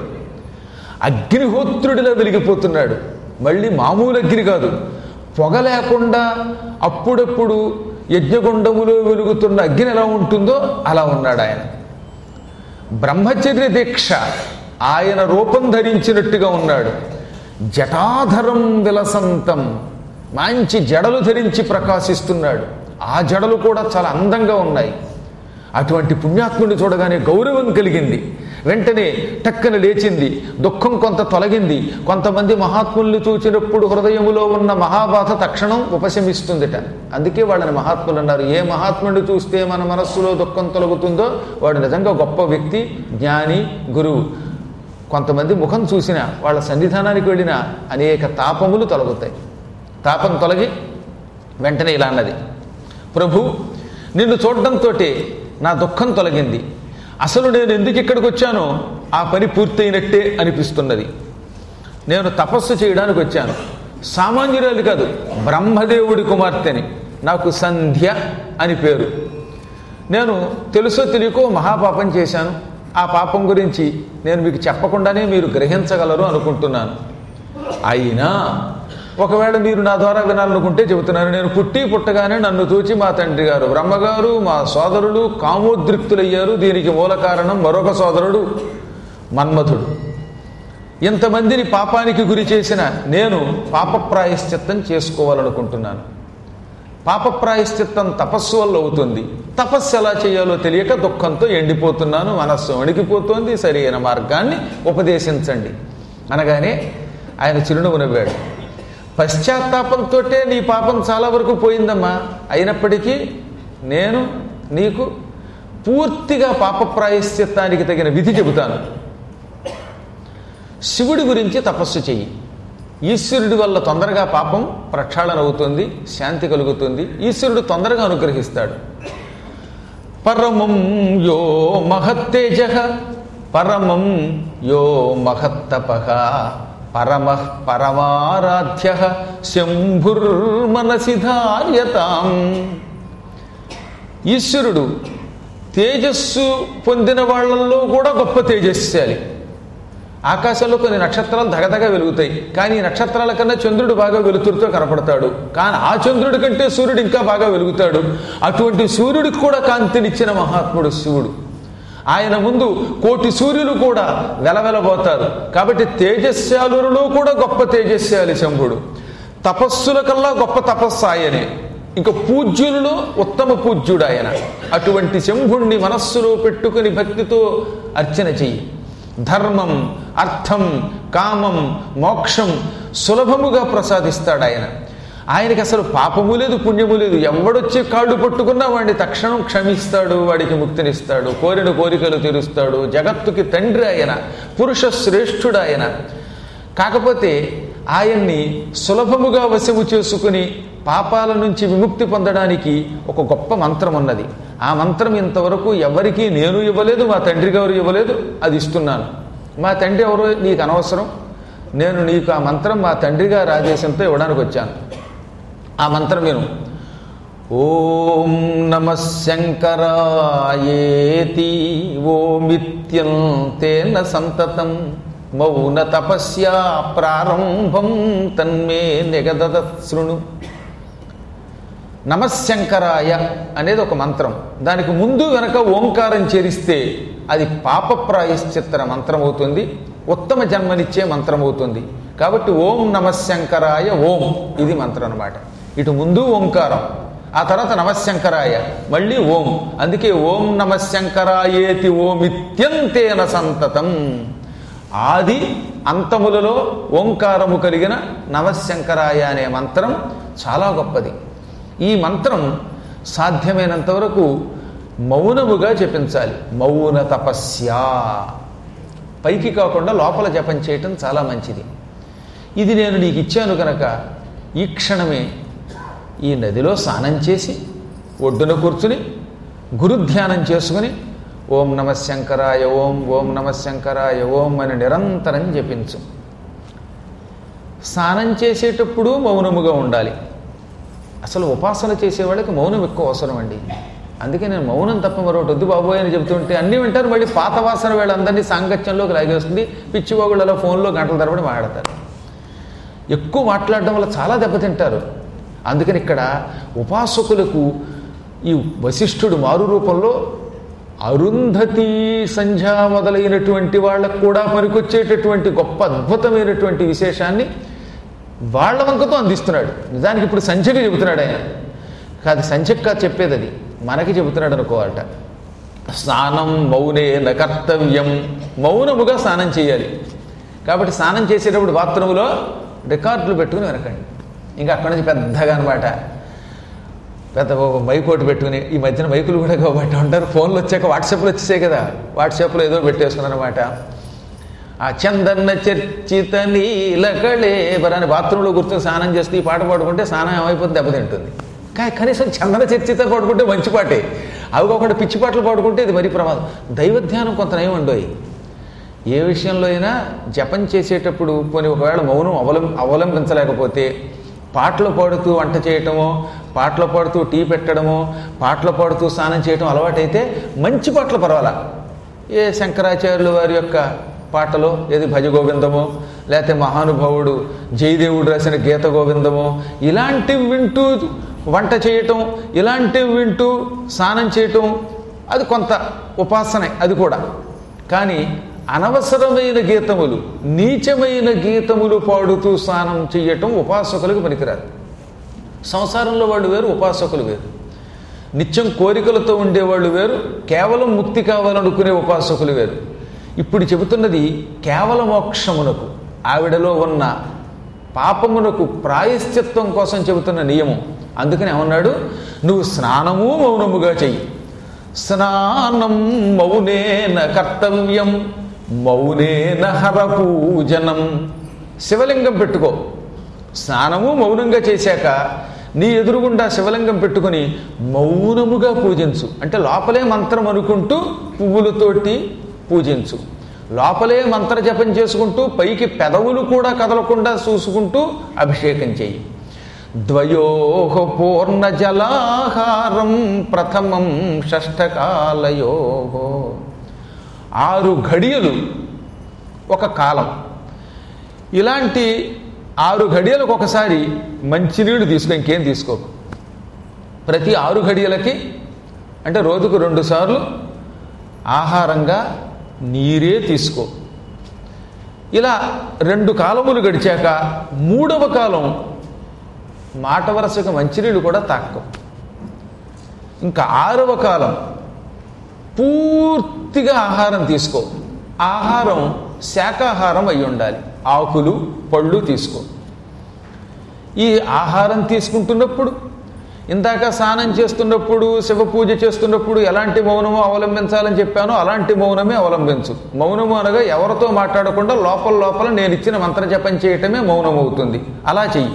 అగ్నిహోత్రుడిలా వెలిగిపోతున్నాడు. మళ్ళీ మామూలు అగ్ని కాదు, పొగ లేకుండా అప్పుడప్పుడు యజ్ఞగుండములో వెలుగుతున్న అగ్ని ఎలా ఉంటుందో అలా ఉన్నాడు ఆయన. బ్రహ్మచర్య దీక్ష ఆయన రూపం ధరించినట్టుగా ఉన్నాడు. జటాధరం విలసంతం, మంచి జడలు ధరించి ప్రకాశిస్తున్నాడు. ఆ జడలు కూడా చాలా అందంగా ఉన్నాయి. అటువంటి పుణ్యాత్ముడిని చూడగానే గౌరవం కలిగింది. వెంటనే టక్కన లేచింది. దుఃఖం కొంత తొలగింది. కొంతమంది మహాత్ముల్ని చూచినప్పుడు హృదయములో ఉన్న మహాబాధ తక్షణం ఉపశమిస్తుందిట. అందుకే వాళ్ళని మహాత్ములు అన్నారు. ఏ మహాత్ముడిని చూస్తే మన మనస్సులో దుఃఖం తొలగుతుందో వాడు నిజంగా గొప్ప వ్యక్తి, జ్ఞాని, గురువు. కొంతమంది ముఖం చూసినా, వాళ్ళ సన్నిధానానికి వెళ్ళినా అనేక తాపములు తొలగుతాయి. తాపం తొలగి వెంటనే ఇలా అన్నది, ప్రభు నిన్ను చూడడంతో నా దుఃఖం తొలగింది. అసలు నేను ఎందుకు ఇక్కడికి వచ్చానో ఆ పని పూర్తయినట్టే అనిపిస్తున్నది. నేను తపస్సు చేయడానికి వచ్చాను. సామాన్యురాలు కాదు, బ్రహ్మదేవుడి కుమార్తెని. నాకు సంధ్య అని పేరు. నేను తెలుసో తెలియకో మహాపాపం చేశాను. ఆ పాపం గురించి నేను మీకు చెప్పకుండానే మీరు గ్రహించగలరు అనుకుంటున్నాను. అయినా ఒకవేళ మీరు నా ద్వారా వినాలనుకుంటే చెబుతున్నాను. నేను పుట్టగానే నన్ను చూచి మా తండ్రి గారు బ్రహ్మగారు, మా సోదరులు కామోద్రిక్తులయ్యారు. దీనికి మూల కారణం మరొక సోదరుడు మన్మథుడు. ఇంతమందిని పాపానికి గురి చేసిన నేను పాప ప్రాయశ్చిత్తం చేసుకోవాలనుకుంటున్నాను. పాప ప్రాయశ్చిత్తం తపస్సు వల్ల అవుతుంది. తపస్సు ఎలా చేయాలో తెలియక దుఃఖంతో ఎండిపోతున్నాను, మనస్సు వణికిపోతోంది, సరైన మార్గాన్ని ఉపదేశించండి అనగానే ఆయన చిరునవ్వు నవ్వాడు. పశ్చాత్తాపంతో నీ పాపం చాలా వరకు పోయిందమ్మా. అయినప్పటికీ నేను నీకు పూర్తిగా పాప ప్రాయశ్చిత్తానికి తగిన విధి చెబుతాను. శివుడి గురించి తపస్సు చెయ్యి. ఈశ్వరుడి వల్ల తొందరగా పాపం ప్రక్షాళన అవుతుంది, శాంతి కలుగుతుంది. ఈశ్వరుడు తొందరగా అనుగ్రహిస్తాడు. పరమం యో మహత్తేజ పరమం యో మహత్తపః పరమః పరమారాధ్య శంభుర్మనసి ధార్యతాం. ఈశ్వరుడు తేజస్సు పొందిన వాళ్ళల్లో కూడా గొప్ప తేజస్శాలి. ఆకాశంలో కొన్ని నక్షత్రాలు దగదగ వెలుగుతాయి, కానీ ఈ నక్షత్రాల కన్నా చంద్రుడు బాగా వెలుతురుతో కనపడతాడు. కానీ ఆ చంద్రుడి కంటే సూర్యుడు ఇంకా బాగా వెలుగుతాడు. అటువంటి సూర్యుడికి కూడా కాంతినిచ్చిన మహాత్ముడు శివుడు. ఆయన ముందు కోటి సూర్యులు కూడా వెలవెలబోతారు. కాబట్టి తేజస్శాలులో కూడా గొప్ప తేజస్శాలి శంభుడు. తపస్సుల కల్లా గొప్ప తపస్సు ఆయనే. ఇంకా పూజ్యులలో ఉత్తమ పూజ్యుడు ఆయన. అటువంటి శంభుణ్ణి మనస్సులో పెట్టుకుని భక్తితో అర్చన చెయ్యి. ధర్మం, అర్థం, కామం, మోక్షం సులభముగా ప్రసాదిస్తాడు ఆయన. ఆయనకి అసలు పాపము లేదు, పుణ్యము లేదు. ఎవడొచ్చి కాళ్ళు పట్టుకున్నా వాడిని తక్షణం క్షమిస్తాడు, వాడికి ముక్తినిస్తాడు, కోరిన కోరికలు తీరుస్తాడు. జగత్తుకి తండ్రి ఆయన, పురుష శ్రేష్ఠుడు ఆయన. కాకపోతే ఆయన్ని సులభముగా వశము చేసుకుని పాపాల నుంచి విముక్తి పొందడానికి ఒక గొప్ప మంత్రం ఉన్నది. ఆ మంత్రం ఇంతవరకు ఎవరికీ నేను ఇవ్వలేదు, మా తండ్రి గారు ఇవ్వలేదు. అది ఇస్తున్నాను. మా తండ్రి ఎవరో నీకు అనవసరం. నేను నీకు ఆ మంత్రం మా తండ్రి గారి ఆదేశంతో ఇవ్వడానికి వచ్చాను. ఆ మంత్రం విను. ఓం నమః శంకరాయేతి ఓమిత్యంతేన సంతతం మౌన తపస్యా ప్రారంభం తన్మే నిగదత్ శృణు. నమశంకరాయ అనేది ఒక మంత్రం. దానికి ముందు వెనక ఓంకారం చేరిస్తే అది పాప ప్రాయశ్చిత్తన మంత్రం అవుతుంది, ఉత్తమ జన్మనిచ్చే మంత్రం అవుతుంది. కాబట్టి ఓం నమశంకరాయ ఓం ఇది మంత్రం అన్నమాట. ఇటు ముందు ఓంకారం, ఆ తర్వాత నమశంకరాయ, మళ్ళీ ఓం. అందుకే ఓం నమశంకరాయేతి ఓమిత్యంతేన సంతతం. ఆది అంతములలో ఓంకారము కలిగిన నమశంకరాయ అనే మంత్రం చాలా గొప్పది. ఈ మంత్రం సాధ్యమైనంత వరకు మౌనముగా జపించాలి. మౌన తపస్యా, పైకి కాకుండా లోపల జపం చేయటం చాలా మంచిది. ఇది నేను నీకు ఇచ్చాను కనుక ఈ క్షణమే ఈ నదిలో స్నానం చేసి ఒడ్డున కూర్చుని గురుధ్యానం చేసుకుని ఓం నమశంకరాయ ఓం, ఓం నమశంకరాయ ఓం అని నిరంతరం జపించు. స్నానం చేసేటప్పుడు మౌనముగా ఉండాలి. అసలు ఉపాసన చేసేవాళ్ళకి మౌనం ఎక్కువ అవసరం అండి. అందుకే నేను మౌనం తప్ప మరొకటి వద్దు బాబోయ్ అని చెబుతుంటే అన్నీ వింటారు. మళ్ళీ పాత వాసన వీళ్ళందరినీ సాంగత్యంలోకి లాగేస్తుంది. పిచ్చివాగుళ్ళలో ఫోన్లో గంటల తరబడి మాట్లాడతారు. ఎక్కువ మాట్లాడడం వల్ల చాలా దెబ్బతింటారు. అందుకని ఇక్కడ ఉపాసకులకు ఈ వశిష్ఠుడు మారు రూపంలో అరుంధతి సంధ్యా మొదలైనటువంటి వాళ్ళకు కూడా పనికొచ్చేటటువంటి గొప్ప అద్భుతమైనటువంటి విశేషాన్ని వాళ్ళ వంకతో అందిస్తున్నాడు. నిజానికి ఇప్పుడు సంధ్యకి చెబుతున్నాడు ఆయన. కాదు, సంధ్యకు కాదు చెప్పేది, అది మనకి చెబుతున్నాడు అనుకోవాలట. స్నానం మౌనేన కర్తవ్యం, మౌనముగా స్నానం చేయాలి. కాబట్టి స్నానం చేసేటప్పుడు బాత్రూంలో రికార్డులు పెట్టుకుని వెనకండి. ఇంకా అక్కడి నుంచి పెద్దగా అనమాట, పెద్ద మైకోటి పెట్టుకుని, ఈ మధ్యన మైకులు కూడా కాబట్టి ఉంటారు. ఫోన్లు వచ్చాక వాట్సాప్లో వచ్చేసాయి కదా, వాట్సాప్లో ఏదో పెట్టేసుకున్నాను అనమాట. ఆ చందన్న చర్చిత నీలకళేబరని బాత్రూంలో కూర్చొని స్నానం చేస్తూ ఈ పాట పాడుకుంటే స్నానం ఏమైపోతుంది, దెబ్బతింటుంది. కానీ కనీసం చందన చర్చిత పాడుకుంటే మంచి పాటే. అవి కాకుండా పిచ్చి పాటలు పాడుకుంటే ఇది మరీ ప్రమాదం. దైవధ్యానం కొంత నయం ఉండోయి. ఏ విషయంలో అయినా జపం చేసేటప్పుడు పోనీ ఒకవేళ మౌనం అవలంబించలేకపోతే పాటలు పాడుతూ వంట చేయటమో, పాటలు పాడుతూ టీ పెట్టడమో, పాటలు పాడుతూ స్నానం చేయటం అలవాటైతే మంచి పాటలు పర్వాలా. ఏ శంకరాచార్యుల వారి యొక్క పాటలో, ఏది భజ గోవిందమో, లేకపోతే మహానుభావుడు జయదేవుడు రాసిన గీత గోవిందమో, ఇలాంటివి వింటూ వంట చేయటం, ఇలాంటివి వింటూ స్నానం చేయటం అది కొంత ఉపాసనే అది కూడా. కానీ అనవసరమైన గీతములు, నీచమైన గీతములు పాడుతూ స్నానం చెయ్యటం ఉపాసకులకు పనికిరాదు. సంసారంలో వాళ్ళు వేరు, ఉపాసకులు వేరు. నిత్యం కోరికలతో ఉండేవాళ్ళు వేరు, కేవలం ముక్తి కావాలనుకునే ఉపాసకులు వేరు. ఇప్పుడు చెబుతున్నది కేవల మోక్షమునకు, ఆవిడలో ఉన్న పాపమునకు ప్రాయశ్చిత్తం కోసం చెబుతున్న నియమం. అందుకని ఏమన్నాడు, నువ్వు స్నానము మౌనముగా చెయ్యి. స్నానం మౌనేన కర్తవ్యం మౌనేన హర పూజనం. శివలింగం పెట్టుకో. స్నానము మౌనంగా చేశాక నీ ఎదురుగుండా శివలింగం పెట్టుకుని మౌనముగా పూజించు. అంటే లోపలే మంత్రం అనుకుంటూ పువ్వులతోటి పూజించు. లోపలే మంత్ర జపం చేసుకుంటూ పైకి పెదవులు కూడా కదలకుండా చూసుకుంటూ అభిషేకం చెయ్యి. ద్వయోః పూర్ణ జలాహారం ప్రథమం షష్ఠకాలయోః. 6 ఘడియలు ఒక కాలం. ఇలాంటి 6 ఘడియలకు ఒకసారి మంచినీళ్ళు తీసుకో, ఇంకేం తీసుకోకు. ప్రతి 6 ఘడియలకి అంటే రోజుకు 2 సార్లు ఆహారంగా నీరే తీసుకో. ఇలా 2 కాలములు గడిచాక 3వ కాలం మాట వరసగా మంచినీళ్ళు కూడా తాక్కో. ఇంకా 6వ కాలం పూర్తిగా ఆహారం తీసుకో. ఆహారం శాకాహారం అయి ఉండాలి. ఆకులు పళ్ళు తీసుకో. ఈ ఆహారం తీసుకుంటున్నప్పుడు, ఇందాక స్నానం చేస్తున్నప్పుడు, శివ పూజ చేస్తున్నప్పుడు ఎలాంటి మౌనమో అవలంబించాలని చెప్పానో అలాంటి మౌనమే అవలంబించు. మౌనము అనగా ఎవరితో మాట్లాడకుండా లోపల లోపల నేను ఇచ్చిన మంత్రజపం చేయటమే మౌనం అవుతుంది. అలా చెయ్యి.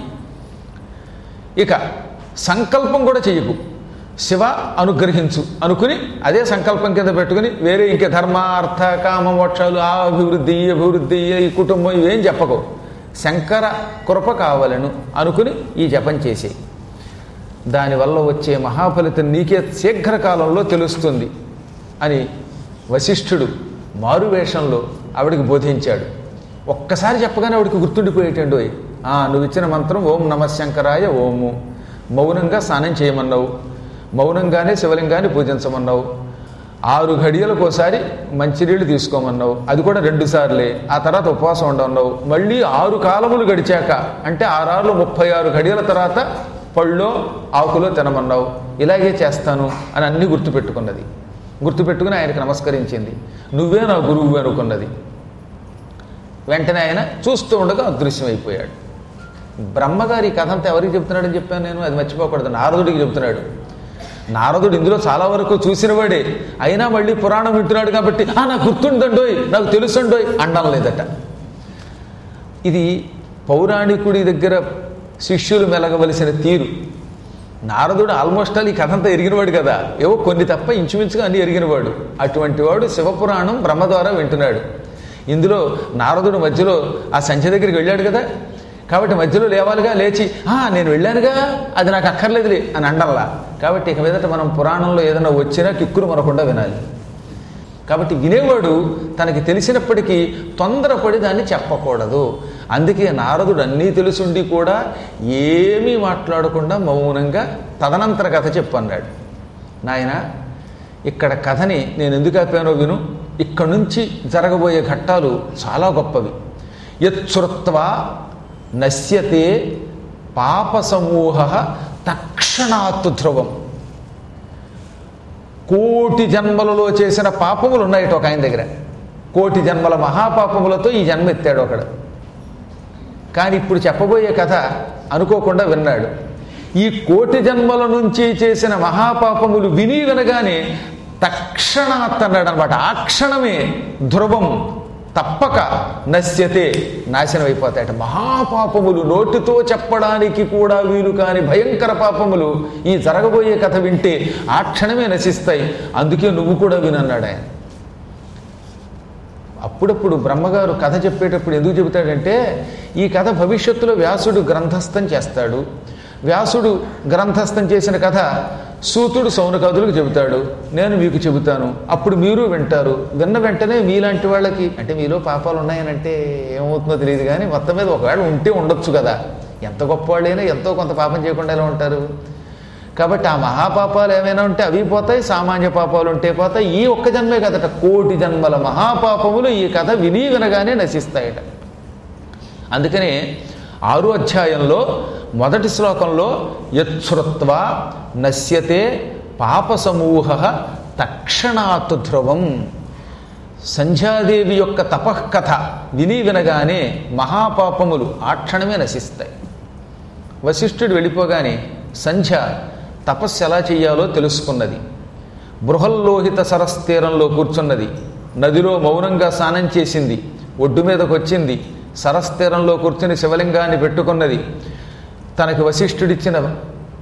ఇక సంకల్పం కూడా చెయ్యకు. శివ అనుగ్రహించు అనుకుని అదే సంకల్పం కింద పెట్టుకుని వేరే ఇంకే ధర్మ అర్థ కామ మోక్షాలు ఆ అభివృద్ధి ఈ అభివృద్ధి ఈ కుటుంబం ఇవేం చెప్పకు. శంకర కృప కావాలను అనుకుని ఈ జపం చేసేయి. దానివల్ల వచ్చే మహాఫలితం నీకే శీఘ్రకాలంలో తెలుస్తుంది అని వశిష్ఠుడు మారువేషంలో ఆవిడికి బోధించాడు. ఒక్కసారి చెప్పగానే ఆవిడికి గుర్తుండిపోయేటండు. నువ్వు ఇచ్చిన మంత్రం ఓం నమశంకరాయ ఓము. మౌనంగా స్నానం చేయమన్నావు, మౌనంగానే శివలింగాన్ని పూజించమన్నావు, 6 ఘడియలకు ఒకసారి మంచినీళ్ళు తీసుకోమన్నావు, అది కూడా 2 సార్లే. ఆ తర్వాత ఉపవాసం ఉండమన్నావు. మళ్ళీ 6 కాలములు గడిచాక అంటే 6 36 ఘడియల తర్వాత పళ్ళో ఆకులో తినమన్నావు. ఇలాగే చేస్తాను అని అన్నీ గుర్తుపెట్టుకున్నది. గుర్తుపెట్టుకుని ఆయనకు నమస్కరించింది. నువ్వే నా గురువు అనుకున్నది. వెంటనే ఆయన చూస్తూ ఉండగా అదృశ్యమైపోయాడు. బ్రహ్మగారి కథ అంతా ఎవరికి చెప్తున్నాడని చెప్పాను నేను, అది మర్చిపోకూడదు. నారదుడికి చెప్తున్నాడు. నారదుడు ఇందులో చాలా వరకు చూసినవాడే, అయినా మళ్ళీ పురాణం వింటున్నాడు కాబట్టి నాకు గుర్తుండండోయ్, నాకు తెలుసుండోయ్ అండం లేదట. ఇది పౌరాణికుడి దగ్గర శిష్యులు మెలగవలసిన తీరు. నారదుడు ఆల్మోస్ట్ ఆల్ ఈ కథంతా ఎరిగినవాడు కదా, ఏవో కొన్ని తప్ప ఇంచుమించుగా అన్ని ఎరిగినవాడు. అటువంటి వాడు శివపురాణం బ్రహ్మ ద్వారా వింటున్నాడు. ఇందులో నారదుడు మధ్యలో ఆ సంధ్య దగ్గరికి వెళ్ళాడు కదా, కాబట్టి మధ్యలో లేవాలిగా, లేచి నేను వెళ్ళానుగా అది నాకు అక్కర్లేదులే అని అండల్లా. కాబట్టి ఇక మీదట మనం పురాణంలో ఏదైనా వచ్చినా కిక్కురు మనకుండా వినాలి. కాబట్టి వినేవాడు తనకి తెలిసినప్పటికీ తొందరపడి దాన్ని చెప్పకూడదు. అందుకే నారదుడు అన్నీ తెలుసుండి కూడా ఏమీ మాట్లాడకుండా మౌనంగా తదనంతర కథ చెప్పన్నాడు. నాయన, ఇక్కడ కథని నేను ఎందుకు ఆపానో విను. ఇక్కడ నుంచి జరగబోయే ఘట్టాలు చాలా గొప్పవి. యచ్చుత్వా నశ్యతే పాప సమూహ తక్షణాత్ ధ్రువం. 1,000,000 జన్మలలో చేసిన పాపములు ఉన్నాయట ఒక ఆయన దగ్గర. 1,000,000 జన్మల మహాపాపములతో ఈ జన్మ ఎత్తాడు ఒకడు. కానీ ఇప్పుడు చెప్పబోయే కథ అనుకోకుండా విన్నాడు. ఈ 1,000,000 జన్మల నుంచి చేసిన మహాపాపములు విని వినగానే తక్షణాత్ అన్నాడు అనమాట. ఆ క్షణమే ధ్రువం తప్పక నశ్యతే నాశనం అయిపోతాయట. మహాపాపములు నోటితో చెప్పడానికి కూడా వీలు కాని భయంకర పాపములు ఈ జరగబోయే కథ వింటే ఆ క్షణమే నశిస్తాయి. అందుకే నువ్వు కూడా వినన్నాడు ఆయన. అప్పుడప్పుడు బ్రహ్మగారు కథ చెప్పేటప్పుడు ఎందుకు చెబుతాడంటే, ఈ కథ భవిష్యత్తులో వ్యాసుడు గ్రంథస్థం చేస్తాడు. వ్యాసుడు గ్రంథస్థం చేసిన కథ సూతుడు సౌనకాదులకు చెబుతాడు, నేను మీకు చెబుతాను, అప్పుడు మీరు వింటారు. విన్న వెంటనే మీలాంటి వాళ్ళకి, అంటే మీలో పాపాలు ఉన్నాయనంటే ఏమవుతుందో తెలియదు కానీ మొత్తం మీద ఒకవేళ ఉంటే ఉండొచ్చు కదా. ఎంత గొప్పవాళ్ళైనా ఎంతో కొంత పాపం చేయకుండా ఎలా ఉంటారు. కాబట్టి ఆ మహాపాపాలు ఏమైనా ఉంటే అవి పోతాయి, సామాన్య పాపాలు ఉంటే పోతాయి. ఈ ఒక్క జన్మే కదట, 1,000,000 జన్మల మహాపాపములు ఈ కథ విని వినగానే నశిస్తాయట. అందుకనే 6వ అధ్యాయంలో మొదటి శ్లోకంలో యచ్ఛ్రుత్వా నశ్యతే పాప సమూహ తక్షణాత్ ధ్రువం. సంధ్యాదేవి యొక్క తపఃకథ విని వినగానే మహాపాపములు ఆ క్షణమే నశిస్తాయి. వశిష్ఠుడు వెళ్ళిపోగానే సంధ్య తపస్సు ఎలా చెయ్యాలో తెలుసుకున్నది. బృహల్లోహిత సరస్తీరంలో కూర్చున్నది. నదిలో మౌనంగా స్నానం చేసింది. ఒడ్డు మీదకు వచ్చింది. సరస్తీరంలో కూర్చుని శివలింగాన్ని పెట్టుకున్నది. తనకి వశిష్ఠుడిచ్చిన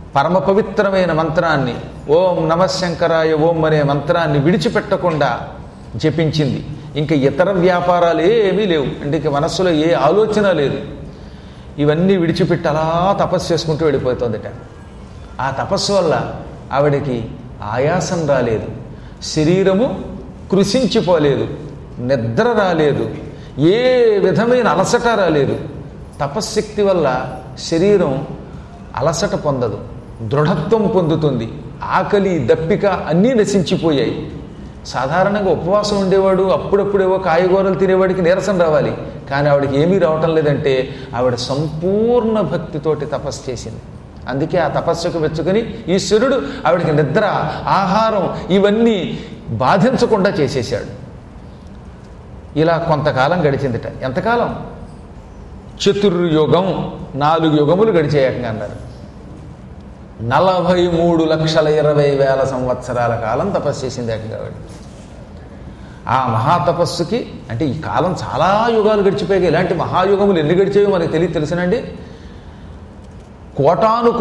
పరమ పవిత్రమైన మంత్రాన్ని, ఓం నమశంకరాయ ఓం అనే మంత్రాన్ని విడిచిపెట్టకుండా జపించింది. ఇంకా ఇతర వ్యాపారాలు ఏమీ లేవు, అంటే ఇంక మనస్సులో ఏ ఆలోచన లేదు. ఇవన్నీ విడిచిపెట్టి అలా తపస్సు చేసుకుంటూ వెళ్ళిపోతుందట. ఆ తపస్సు వల్ల ఆవిడకి ఆయాసం రాలేదు, శరీరము కృశించిపోలేదు, నిద్ర రాలేదు, ఏ విధమైన అలసట రాలేదు. తపశ్శక్తి వల్ల శరీరం అలసట పొందదు, దృఢత్వం పొందుతుంది. ఆకలి, దప్పిక అన్నీ నశించిపోయాయి. సాధారణంగా ఉపవాసం ఉండేవాడు అప్పుడప్పుడేవో కాయగూరలు తినేవాడికి నీరసం రావాలి, కానీ ఆవిడకి ఏమీ రావటం లేదంటే ఆవిడ సంపూర్ణ భక్తితోటి తపస్సు చేసింది. అందుకే ఆ తపస్సుకు మెచ్చుకొని ఈశ్వరుడు ఆవిడకి నిద్ర, ఆహారం ఇవన్నీ బాధించకుండా చేసేశాడు. ఇలా కొంతకాలం గడిచిందిట. ఎంతకాలం? చతుర్యుగం, 4 యుగములు గడిచేయకంగా అన్నారు. 43,20,000 సంవత్సరాల కాలం తపస్సు చేసింది ఏకంగా ఆవిడ. ఆ మహాతపస్సుకి అంటే ఈ కాలం చాలా యుగాలు గడిచిపోయాయి. ఇలాంటి మహాయుగములు ఎన్ని గడిచాయో మనకి తెలుసునండి. కోటాను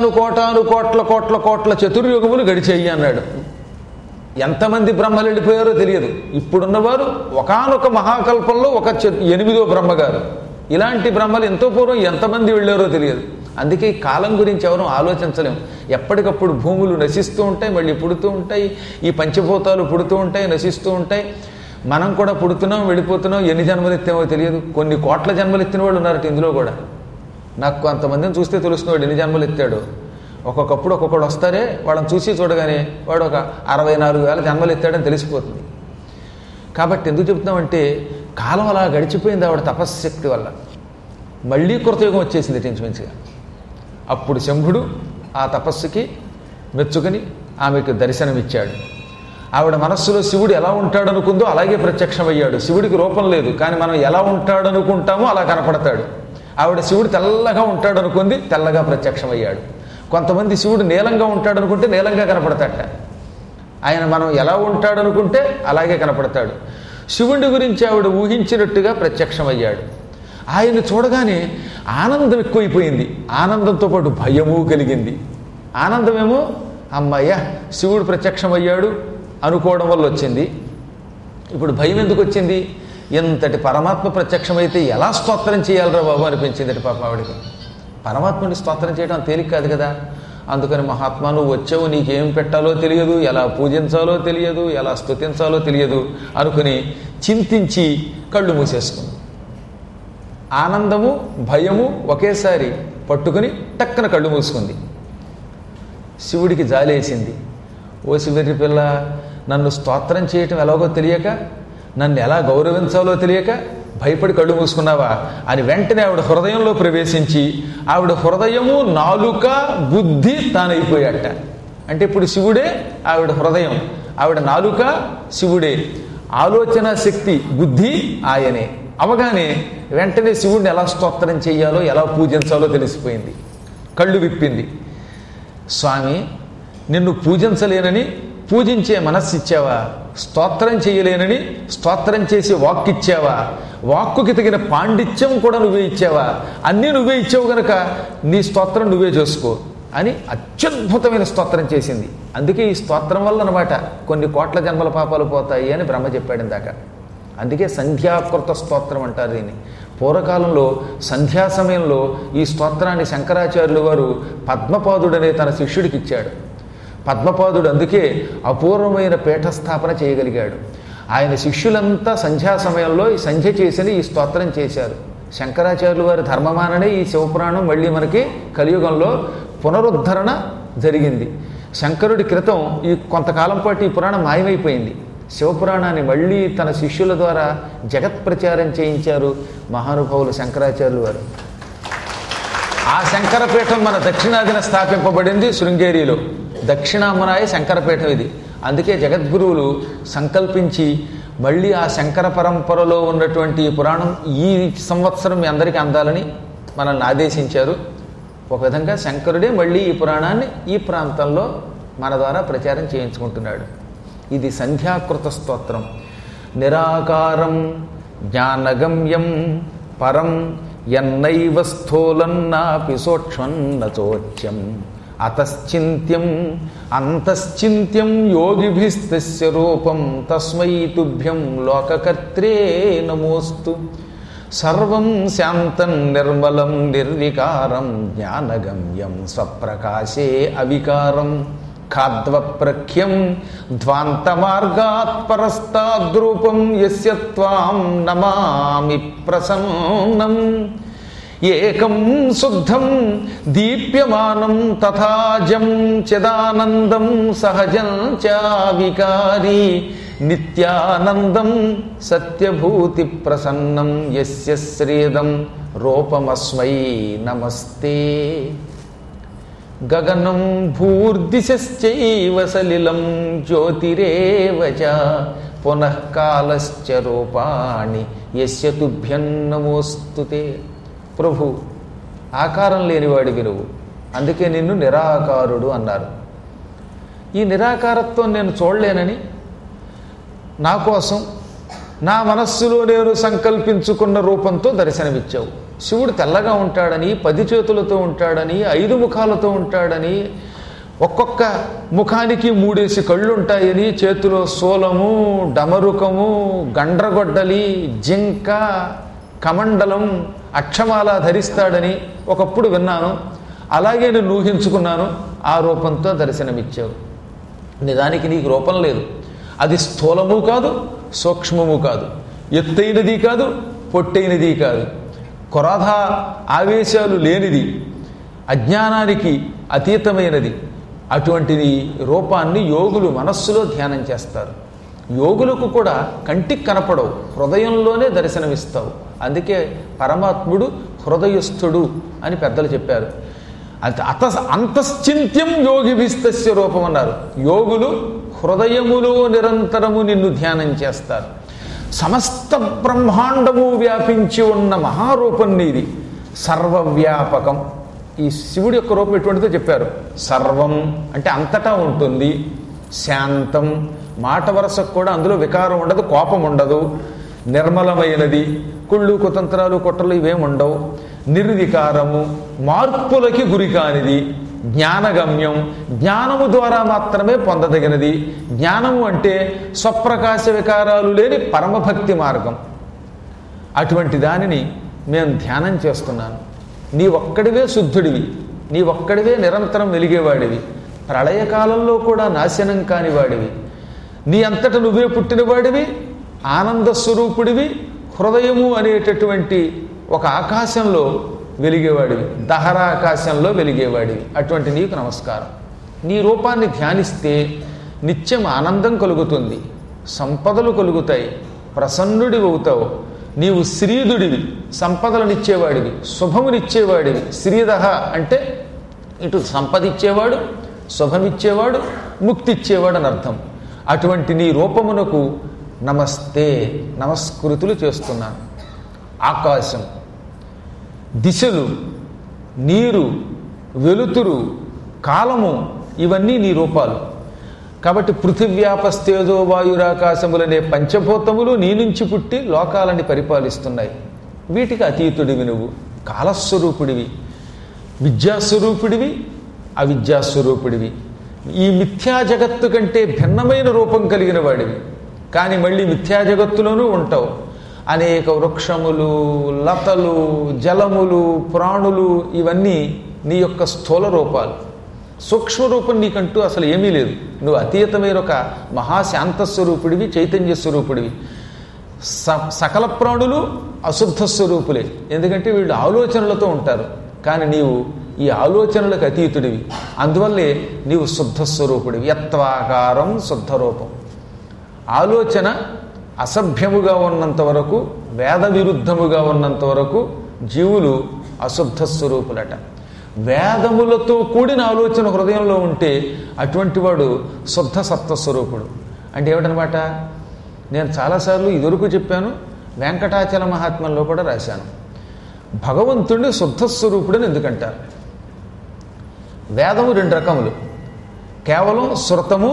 కోట్ల చతుర్యుగములు గడిచేయి అన్నాడు. ఎంతమంది బ్రహ్మలు వెళ్ళిపోయారో తెలియదు. ఇప్పుడున్నవారు ఒకానొక మహాకల్పంలో 8వ బ్రహ్మగారు. ఇలాంటి బ్రహ్మలు ఎంతో పూర్వం ఎంతమంది వెళ్ళారో తెలియదు. అందుకే ఈ కాలం గురించి ఎవరూ ఆలోచించలేం. ఎప్పటికప్పుడు భూములు నశిస్తూ ఉంటాయి, మళ్ళీ పుడుతూ ఉంటాయి. ఈ పంచభూతాలు పుడుతూ ఉంటాయి, నశిస్తూ ఉంటాయి. మనం కూడా పుడుతున్నాం, వెళ్ళిపోతున్నాం. ఎన్ని జన్మలు ఎత్తామో తెలియదు. కొన్ని కోట్ల జన్మలు ఎత్తిన వాళ్ళు ఉన్నారట ఇందులో కూడా. నాకు కొంతమందిని చూస్తే తెలుస్తున్నాడు ఎన్ని జన్మలు ఎత్తాడు. ఒక్కొక్కప్పుడు ఒక్కొక్కడు వస్తారే, వాళ్ళని చూసి చూడగానే వాడు ఒక 64,000 జన్మలు ఎత్తాడని తెలిసిపోతుంది. కాబట్టి ఎందుకు చెప్తున్నామంటే కాలం అలా గడిచిపోయింది ఆవిడ తపశ్శక్తి వల్ల. మళ్ళీ కృతయుగం వచ్చేసింది ఇంచుమించుగా. అప్పుడు శంభుడు ఆ తపస్సుకి మెచ్చుకొని ఆమెకు దర్శనమిచ్చాడు. ఆవిడ మనస్సులో శివుడు ఎలా ఉంటాడనుకుందో అలాగే ప్రత్యక్షమయ్యాడు. శివుడికి రూపం లేదు, కానీ మనం ఎలా ఉంటాడనుకుంటామో అలా కనపడతాడు. ఆవిడ శివుడు తెల్లగా ఉంటాడనుకుంది, తెల్లగా ప్రత్యక్షమయ్యాడు. కొంతమంది శివుడు నీలంగా ఉంటాడనుకుంటే నీలంగా కనపడతాడట. ఆయన మనం ఎలా ఉంటాడనుకుంటే అలాగే కనపడతాడు. శివుడి గురించి ఆవిడ ఊహించినట్టుగా ప్రత్యక్షమయ్యాడు. ఆయన చూడగానే ఆనందం ఎక్కువైపోయింది. ఆనందంతో పాటు భయము కలిగింది. ఆనందమేమో అమ్మయ్య శివుడు ప్రత్యక్షమయ్యాడు అనుకోవడం వల్ల వచ్చింది. ఇప్పుడు భయం ఎందుకు వచ్చింది? ఎంతటి పరమాత్మ ప్రత్యక్షమైతే ఎలా స్తోత్రం చేయాలరా బాబు అనిపించింది పాపం ఆవిడకి. పరమాత్మని స్తోత్రం చేయడం తేలిక కాదు కదా. అందుకని మహాత్మా నువ్వు వచ్చావు, నీకేం పెట్టాలో తెలియదు, ఎలా పూజించాలో తెలియదు, ఎలా స్తుతించాలో తెలియదు అనుకుని చింతించి కళ్ళు మూసేసుకుంది. ఆనందము భయము ఒకేసారి పట్టుకుని టక్కన కళ్ళు మూసుకుంది. శివుడికి జాలేసింది. ఓ శివరి పిల్ల, నన్ను స్తోత్రం చేయటం ఎలాగో తెలియక, నన్ను ఎలా గౌరవించాలో తెలియక భయపడి కళ్ళు మూసుకున్నావా అని వెంటనే ఆవిడ హృదయంలో ప్రవేశించి ఆవిడ హృదయము, నాలుక, బుద్ధి తానైపోయాట. అంటే ఇప్పుడు శివుడే ఆవిడ హృదయం, ఆవిడ నాలుక శివుడే, ఆలోచన శక్తి బుద్ధి ఆయనే. అవగానే వెంటనే శివుడిని ఎలా స్తోత్రం చేయాలో ఎలా పూజించాలో తెలిసిపోయింది. కళ్ళు విప్పింది. స్వామి, నిన్ను పూజించలేనని పూజించే మనస్సు ఇచ్చావా? స్తోత్రం చేయలేనని స్తోత్రం చేసి వాక్కు ఇచ్చావా? వాక్కుకి తగిన పాండిత్యం కూడా నువ్వే ఇచ్చావా? అన్నీ నువ్వే ఇచ్చావు గనక నీ స్తోత్రం నువ్వే చేసుకో అని అత్యద్భుతమైన స్తోత్రం చేసింది. అందుకే ఈ స్తోత్రం వల్ల అన్నమాట కొన్ని కోట్ల జన్మల పాపాలు పోతాయి అని బ్రహ్మ చెప్పాడు ఇందాక. అందుకే సంధ్యాకృత స్తోత్రం అంటారు దీన్ని. పూర్వకాలంలో సంధ్యా సమయంలో ఈ స్తోత్రాన్ని శంకరాచార్యులు వారు పద్మపాదుడనే తన శిష్యుడికి ఇచ్చాడు. పద్మపాదుడు అందుకే అపూర్వమైన పీఠస్థాపన చేయగలిగాడు. ఆయన శిష్యులంతా సంధ్యా సమయంలో ఈ సంధ్య చేసి ఈ స్తోత్రం చేశారు. శంకరాచార్యులు వారి ధర్మమాననే ఈ శివపురాణం మళ్ళీ మనకి కలియుగంలో పునరుద్ధరణ జరిగింది. శంకరుడి క్రితం ఈ కొంతకాలం పాటు ఈ పురాణం మాయమైపోయింది. శివపురాణాన్ని మళ్ళీ తన శిష్యుల ద్వారా జగత్ ప్రచారం చేయించారు మహానుభావులు శంకరాచార్యులు వారు. ఆ శంకరపీఠం మన దక్షిణాదిన స్థాపింపబడింది శృంగేరిలో. దక్షిణామనాయ శంకరపీఠం ఇది. అందుకే జగద్గురువులు సంకల్పించి మళ్ళీ ఆ శంకర పరంపరలో ఉన్నటువంటి ఈ పురాణం ఈ సంవత్సరం మీ అందరికీ అందాలని మనల్ని ఆదేశించారు. ఒక విధంగా శంకరుడే మళ్ళీ ఈ పురాణాన్ని ఈ ప్రాంతంలో మన ద్వారా ప్రచారం చేయించుకుంటున్నాడు. ఇది సంధ్యాకృత స్తోత్రం. నిరాకారం జ్ఞానగమ్యం పరం ఎన్నైవ స్థూలన్నాపి సూక్ష్మం నచోచ్యం అతశ్చింత్యం అంతశ్చింత్యం యోగిభిస్తస్య రూపం తస్మై తుభ్యం లోకకర్త్రే నమోస్తు. సర్వం శాంతం నిర్మలం నిర్వికారం జ్ఞానగమ్యం స్వప్రకాశే అవికారం ఖాద్వప్రఖ్యం ధ్వాంతమార్గాత్ పరస్తాద్రూపం యస్య త్వాం నమామి ప్రసన్నం. ఏకం శుద్ధం దీప్యమానం తథాజం చిదానందం సహజం చ వికారీ నిత్యానందం సత్యభూతి ప్రసన్నం యస్య శ్రీదం రూపమస్మై నమస్తే. గగనం భూర్దిశశ్చైవ సలిలం జ్యోతిరేవ చ పునః కాలశ్చ రూపాణి యస్య తుభ్యం నమోస్తుతే. ప్రభు, ఆకారం లేనివాడివి నువ్వు, అందుకే నిన్ను నిరాకారుడు అన్నారు. ఈ నిరాకారత్వం నేను చూడలేనని నా కోసం నా మనస్సులో నేను సంకల్పించుకున్న రూపంతో దర్శనమిచ్చావు. శివుడు తెల్లగా ఉంటాడని, 10 చేతులతో ఉంటాడని, 5 ముఖాలతో ఉంటాడని, ఒక్కొక్క ముఖానికి 3 కళ్ళు ఉంటాయని, చేతిలో శూలము, డమరుకము, గండ్రగొడ్డలి, జింక, కమండలం, అక్షమాల ధరిస్తాడని ఒకప్పుడు విన్నాను. అలాగే నేను ఊహించుకున్నాను. ఆ రూపంతో దర్శనమిచ్చావు. నిజానికి నీకు రూపం లేదు. అది స్థూలము కాదు, సూక్ష్మము కాదు, ఎత్తైనది కాదు, పొట్టైనది కాదు, క్రోధ ఆవేశాలు లేనిది, అజ్ఞానానికి అతీతమైనది. అటువంటిది రూపాన్ని యోగులు మనస్సులో ధ్యానం చేస్తారు. యోగులకు కూడా కంటికి కనపడవు, హృదయంలోనే దర్శనమిస్తావు. అందుకే పరమాత్ముడు హృదయస్థుడు అని పెద్దలు చెప్పారు. అంతశ్చింత్యం యోగిభిస్తస్య రూపం అన్నారు. యోగులు హృదయములో నిరంతరము నిన్ను ధ్యానం చేస్తారు. సమస్త బ్రహ్మాండము వ్యాపించి ఉన్న మహారూపం నీది, సర్వవ్యాపకం. ఈ శివుడి యొక్క రూపం ఎటువంటిదో చెప్పారు. సర్వం అంటే అంతటా ఉంటుంది, శాంతం, మాట వరసకు కూడా అందులో వికారం ఉండదు, కోపం ఉండదు, నిర్మలమైనది, కుళ్ళు కుతంత్రాలు కుట్రలు ఇవేం ఉండవు, నిర్వికారము, మార్పులకి గురి కానిది, జ్ఞానగమ్యం, జ్ఞానము ద్వారా మాత్రమే పొందదగినది. జ్ఞానము అంటే స్వప్రకాశ వికారాలు లేని పరమభక్తి మార్గం. అటువంటి దానిని మేము ధ్యానం చేస్తున్నాను. నీ ఒక్కడివే శుద్ధుడివి, నీ ఒక్కడివే నిరంతరం వెలిగేవాడివి, ప్రళయకాలంలో కూడా నాశనం కానివాడివి, నీ అంతట నువ్వే పుట్టినవాడివి, ఆనంద స్వరూపుడివి, హృదయము అనేటటువంటి ఒక ఆకాశంలో వెలిగేవాడివి, దహరాకాశంలో వెలిగేవాడివి. అటువంటి నీకు నమస్కారం. నీ రూపాన్ని ధ్యానిస్తే నిత్యం ఆనందం కలుగుతుంది, సంపదలు కలుగుతాయి, ప్రసన్నుడివి అవుతావు. నీవు శ్రీధుడివి, సంపదలనిచ్చేవాడివి, శుభమునిచ్చేవాడివి. శ్రీదహ అంటే ఇటు సంపదిచ్చేవాడు, శుభమిచ్చేవాడు, ముక్తిచ్చేవాడు అని అర్థం. అటువంటి నీ రూపమునకు నమస్తే, నమస్కృతులు చేస్తున్నాను. ఆకాశం, దిశలు, నీరు, వెలుతురు, కాలము ఇవన్నీ నీ రూపాలు. కాబట్టి పృథివ్యాపస్తేజో వాయురాకాశములనే పంచభూతములు నీ నుంచి పుట్టి లోకాలని పరిపాలిస్తున్నాయి. వీటికి అతీతుడివి నువ్వు, కాలస్వరూపుడివి, విద్యాస్వరూపుడివి, అవిద్యాస్వరూపుడివి. ఈ మిథ్యా జగత్తు కంటే భిన్నమైన రూపం కలిగిన వాడివి. కానీ మళ్ళీ మిథ్యా జగత్తులోనూ ఉంటావు. అనేక వృక్షములు, లతలు, జలములు, ప్రాణులు ఇవన్నీ నీ యొక్క స్థూల రూపాలు. సూక్ష్మరూపం నీకంటూ అసలు ఏమీ లేదు. నువ్వు అతీతమైన ఒక మహాశాంత స్వరూపుడివి, చైతన్య స్వరూపుడివి. సకల ప్రాణులు అశుద్ధ స్వరూపులే, ఎందుకంటే వీళ్ళు ఆలోచనలతో ఉంటారు. కానీ నీవు ఈ ఆలోచనలకు అతీతుడివి, అందువల్లే నీవు శుద్ధ స్వరూపుడివి. యత్వాకారం శుద్ధ రూపం. ఆలోచన అసభ్యముగా ఉన్నంత వరకు, వేద విరుద్ధముగా ఉన్నంత వరకు జీవులు అశుద్ధ స్వరూపులట. వేదములతో కూడిన ఆలోచన హృదయంలో ఉంటే అటువంటి వాడు శుద్ధ సత్వస్వరూపుడు. అంటే ఏమిటనమాట, నేను చాలాసార్లు ఇదివరకు చెప్పాను, వెంకటాచల మహాత్మ్యంలో కూడా రాశాను. భగవంతుడిని శుద్ధస్వరూపుడని ఎందుకంటారు? వేదము 2 రకములు. కేవలం శృతము,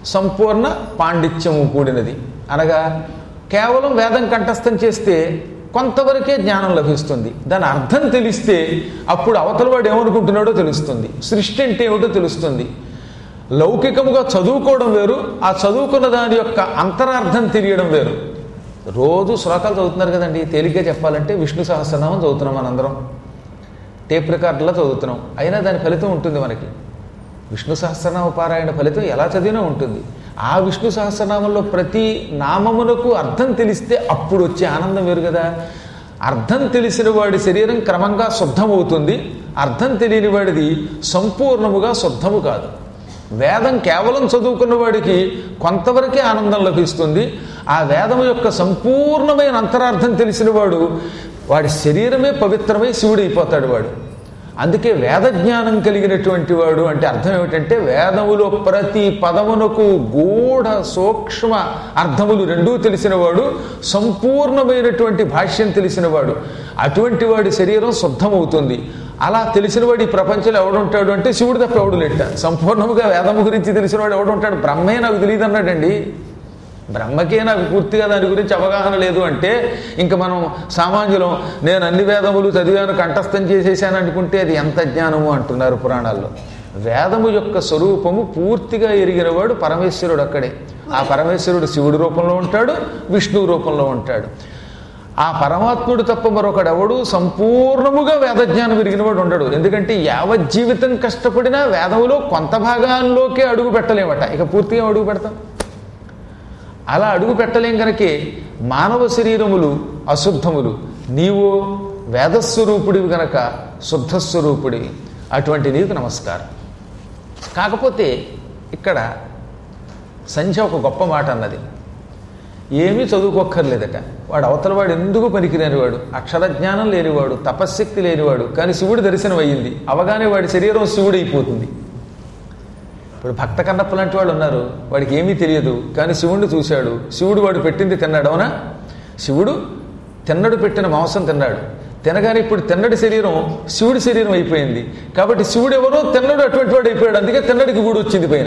సంపూర్ణ పాండిత్యము కూడినది. అనగా కేవలం వేదం కంఠస్థం చేస్తే కొంతవరకే జ్ఞానం లభిస్తుంది. దాని అర్థం తెలిస్తే అప్పుడు అవతల వాడు ఏమనుకుంటున్నాడో తెలుస్తుంది, సృష్టి అంటే ఏమిటో తెలుస్తుంది. లౌకికముగా చదువుకోవడం వేరు, ఆ చదువుకున్న దాని యొక్క అంతరార్థం తెలియడం వేరు. రోజు శ్లోకాలు చదువుతున్నారు కదండి, తేలిగ్గా చెప్పాలంటే విష్ణు సహస్రనామం చదువుతున్నాం మనందరం, టేప్ రికార్డులా చదువుతున్నాం, అయినా దాని ఫలితం ఉంటుంది మనకి. విష్ణు సహస్రనామ పారాయణ ఫలితం ఎలా చదివినా ఉంటుంది. ఆ విష్ణు సహస్రనామంలో ప్రతి నామమునకు అర్థం తెలిస్తే అప్పుడు వచ్చే ఆనందం వేరు కదా. అర్థం తెలిసిన వాడి శరీరం క్రమంగా శుద్ధమవుతుంది, అర్థం తెలియని వాడిది సంపూర్ణముగా శుద్ధము కాదు. వేదం కేవలం చదువుకున్న వాడికి కొంతవరకే ఆనందం లభిస్తుంది. ఆ వేదము యొక్క సంపూర్ణమైన అంతరార్థం తెలిసిన వాడి శరీరమే పవిత్రమై శివుడైపోతాడు వాడు. అందుకే వేద జ్ఞానం కలిగినటువంటి వాడు అంటే అర్థం ఏమిటంటే వేదములో ప్రతి పదమునకు గూఢ సూక్ష్మ అర్థములు రెండూ తెలిసినవాడు, సంపూర్ణమైనటువంటి భాష్యం తెలిసినవాడు. అటువంటి వాడి శరీరం శుద్ధమవుతుంది. అలా తెలిసినవాడు ఈ ప్రపంచంలో ఎవడుంటాడు అంటే శివుడు తప్ప ఎవడు లేట. సంపూర్ణముగా వేదము గురించి తెలిసినవాడు ఎవడుంటాడు? బ్రహ్మే నాకు తెలియదు అన్నాడండి. బ్రహ్మకే నాకు పూర్తిగా దాని గురించి అవగాహన లేదు అంటే ఇంకా మనం సామాన్యులం, నేను అన్ని వేదములు చదివాను కంఠస్థం చేసేసాను అనుకుంటే అది ఎంత జ్ఞానము అంటున్నారు పురాణాల్లో. వేదము యొక్క స్వరూపము పూర్తిగా ఎరిగినవాడు పరమేశ్వరుడు అక్కడే. ఆ పరమేశ్వరుడు శివుడి రూపంలో ఉంటాడు, విష్ణువు రూపంలో ఉంటాడు. ఆ పరమాత్ముడు తప్ప మరొకడెవడు సంపూర్ణముగా వేదజ్ఞానం ఎరిగినవాడు ఉండడు. ఎందుకంటే యావజ్జీవితం కష్టపడినా వేదములో కొంత భాగాల్లోకే అడుగు పెట్టలేమట, ఇక పూర్తిగా అడుగు పెడతాం. అలా అడుగు పెట్టలేం కనుకే మానవ శరీరములు అశుద్ధములు, నీవు వేదస్వరూపుడివి గనక శుద్ధస్వరూపుడివి. అటువంటి నీకు నమస్కారం. కాకపోతే ఇక్కడ సంధ్య ఒక గొప్ప మాట అన్నది. ఏమీ చదువుకోక్కర్లేదట, వాడు అవతలవాడు ఎందుకు పనికిలేనివాడు, అక్షరజ్ఞానం లేనివాడు, తపశ్శక్తి లేనివాడు, కానీ శివుడి దర్శనం అయ్యింది, అవగానే వాడి శరీరం శివుడైపోతుంది. ఇప్పుడు భక్త కన్నప్ప లాంటి వాళ్ళు ఉన్నారు, వాడికి ఏమీ తెలియదు, కానీ శివుడిని చూశాడు, శివుడు వాడు పెట్టింది తిన్నాడు. అవునా? శివుడు తిన్నడు పెట్టిన మాంసం తిన్నాడు, తినగానే ఇప్పుడు తిన్నడి శరీరం శివుడి శరీరం అయిపోయింది. కాబట్టి శివుడు ఎవరో తిన్నడు అటువంటి వాడు అయిపోయాడు. అందుకే తిన్నడికి గూడు వచ్చింది పైన.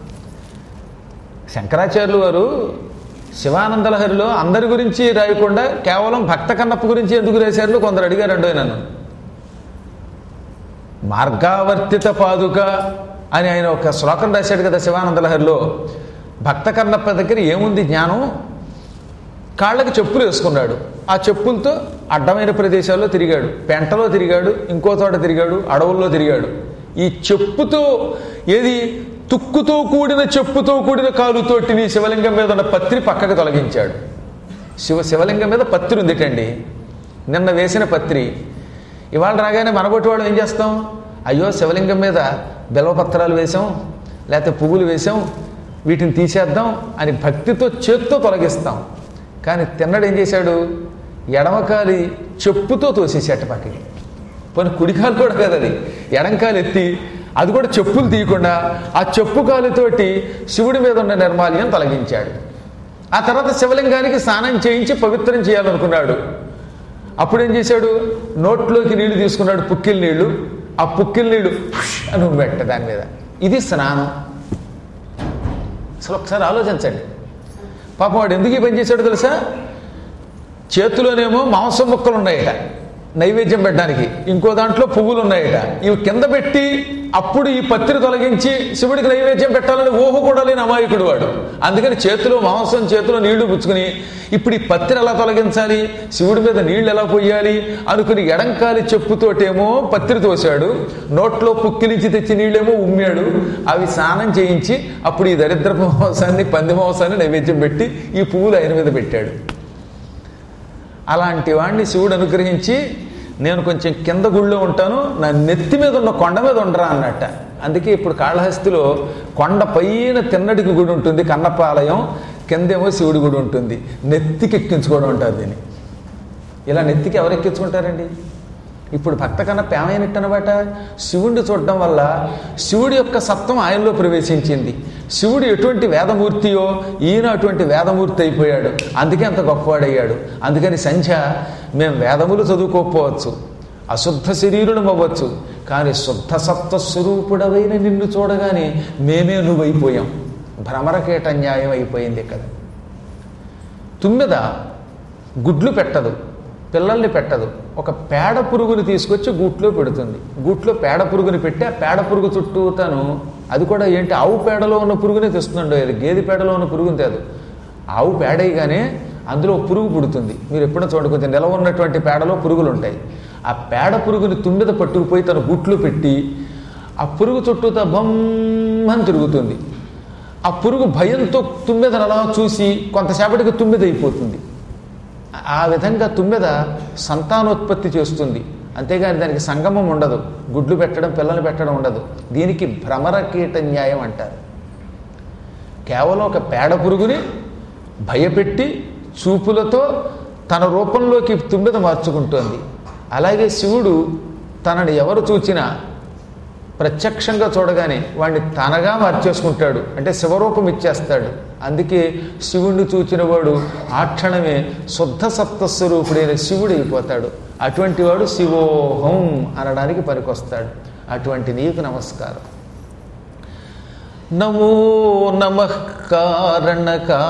శంకరాచార్యులు వారు శివానందలహరిలో అందరి గురించి రాయకుండా కేవలం భక్త కన్నప్ప గురించి ఎందుకు రాశారు కొందరు అడిగారండో నన్ను. మార్గావర్తిత పాదుక అని ఆయన ఒక శ్లోకం రాశాడు కదా శివానందలహరిలో. భక్త కన్నప్ప దగ్గర ఏముంది జ్ఞానం? కాళ్ళకి చెప్పులు వేసుకున్నాడు, ఆ చెప్పులతో అడ్డమైన ప్రదేశాల్లో తిరిగాడు, పెంటలో తిరిగాడు, ఇంకో చోట తిరిగాడు, అడవుల్లో తిరిగాడు. ఈ చెప్పుతో ఏది తుక్కుతో కూడిన చెప్పుతో కూడిన కాలుతోటిని శివలింగం మీద ఉన్న పత్రి పక్కకు తొలగించాడు. శివలింగం మీద పత్రి ఉందిటండి, నిన్న వేసిన పత్రి. ఇవాళ రాగానే మనబొట్టి వాళ్ళు ఏం చేస్తాం? అయ్యో శివలింగం మీద బిల్వపత్రాలు వేసాం, లేకపోతే పువ్వులు వేసాం, వీటిని తీసేద్దాం అని భక్తితో చేత్తో తొలగిస్తాం. కానీ తిన్నడు ఏం చేశాడు? ఎడమకాలి చెప్పుతో తోసేసేట పక్కకి. పోనీ కుడికాలు కూడా కదా, అది ఎడంకాలు ఎత్తి అది కూడా చెప్పులు తీయకుండా ఆ చెప్పు కాలుతోటి శివుడి మీద ఉన్న నిర్మాల్యం తొలగించాడు. ఆ తర్వాత శివలింగానికి స్నానం చేయించి పవిత్రం చేయాలనుకున్నాడు. అప్పుడేం చేశాడు? నోట్లోకి నీళ్లు తీసుకున్నాడు, పుక్కిల నీళ్లు. ఆ పుక్కిల నీళ్లు అని పెట్ట దాని మీద. ఇది స్నానం. అసలు ఒకసారి ఆలోచించండి. పాపం వాడు ఎందుకు ఈ పని చేశాడు తెలుసా? చేతిలోనేమో మాంసం ముక్కలు ఉన్నాయట నైవేద్యం పెట్టడానికి, ఇంకో దాంట్లో పువ్వులు ఉన్నాయట. ఇవి కింద పెట్టి అప్పుడు ఈ పత్రి తొలగించి శివుడికి నైవేద్యం పెట్టాలని ఊహ కూడా లేని అమాయకుడు వాడు. అందుకని చేతిలో మాంసం, చేతిలో నీళ్లు పుచ్చుకుని ఇప్పుడు ఈ పత్రి ఎలా తొలగించాలి, శివుడి మీద నీళ్లు ఎలా పొయ్యాలి అనుకుని ఎడంకాలి చెప్పుతోటేమో పత్రి తోశాడు, నోట్లో పుక్కిలించి తెచ్చి నీళ్ళేమో ఉమ్మాడు. అవి స్నానం చేయించి అప్పుడు ఈ దరిద్ర మాంసాన్ని, పంది మాంసాన్ని నైవేద్యం పెట్టి ఈ పువ్వులు ఆయన మీద పెట్టాడు. అలాంటి వాడిని శివుడు అనుగ్రహించి, నేను కొంచెం కింద గుళ్ళో ఉంటాను, నా నెత్తి మీద ఉన్న కొండ మీద ఉండరా అన్నట్ట. అందుకే ఇప్పుడు కాళహస్తిలో కొండ పైన తిన్నడికి గుడి ఉంటుంది, కన్నప్ప ఆలయం, కిందేమో శివుడి గుడి ఉంటుంది. నెత్తికి ఎక్కించుకోవడం ఉంటారు దీన్ని. ఇలా నెత్తికి ఎవరు ఎక్కించుకుంటారండి? ఇప్పుడు భక్త కన్నప్ప ఏమైనట్టనమాట, శివుడిని చూడడం వల్ల శివుడి యొక్క సత్వం ఆయనలో ప్రవేశించింది. శివుడు ఎటువంటి వేదమూర్తియో ఈయన అటువంటి వేదమూర్తి అయిపోయాడు. అందుకే అంత గొప్పవాడయ్యాడు. అందుకని సంధ్య, మేము వేదములు చదువుకోకపోవచ్చు, అశుద్ధ శరీరులం అవ్వచ్చు, కానీ శుద్ధ సత్వ స్వరూపుడవైన నిన్ను చూడగానే మేమే నువ్వైపోయాం. భ్రమరకేట న్యాయం అయిపోయింది ఇక్కడ. తుమ్మెద గుడ్లు పెట్టదు, పిల్లల్ని పెట్టదు. ఒక పేడ పురుగుని తీసుకొచ్చి గూట్లో పెడుతుంది. గూట్లో పేడ పురుగుని పెట్టి ఆ పేడ పురుగు చుట్టూ తను, అది కూడా ఏంటి, ఆవు పేడలో ఉన్న పురుగునే తెస్తుందండి, అది గేదె పేడలో ఉన్న పురుగుని తేదు. ఆవు పేడేయగానే అందులో పురుగు పుడుతుంది. మీరు ఎప్పుడో చూడకపోతే నిలవ ఉన్నటువంటి పేడలో పురుగులు ఉంటాయి. ఆ పేడ పురుగుని తుమ్మిద పట్టుకుపోయి తన గుట్లో పెట్టి ఆ పురుగు చుట్టూతా బొమ్మని తిరుగుతుంది. ఆ పురుగు భయంతో తుమ్మెదను అలా చూసి కొంతసేపటికి తుమ్మెద అయిపోతుంది. ఆ విధంగా తుమ్మెద సంతానోత్పత్తి చేస్తుంది. అంతేగాని దానికి సంగమం ఉండదు, గుడ్లు పెట్టడం పిల్లలు పెట్టడం ఉండదు. దీనికి భ్రమర కీట న్యాయం అంటారు. కేవలం ఒక పేడ పురుగుని భయపెట్టి చూపులతో తన రూపంలోకి తుమ్మెద మార్చుకుంటోంది. అలాగే శివుడు తనని ఎవరు చూచినా ప్రత్యక్షంగా చూడగానే వాడిని తనగా మార్చేసుకుంటాడు, అంటే శివరూపం ఇచ్చేస్తాడు. అందుకే శివుణ్ణి చూచిన వాడు ఆ క్షణమే శుద్ధ సప్తస్వరూపుడైన శివుడు అయిపోతాడు. అటువంటి వాడు శివోహం అనడానికి పనికొస్తాడు. అటువంటి నీకు నమస్కారం. నమో నమః కారణ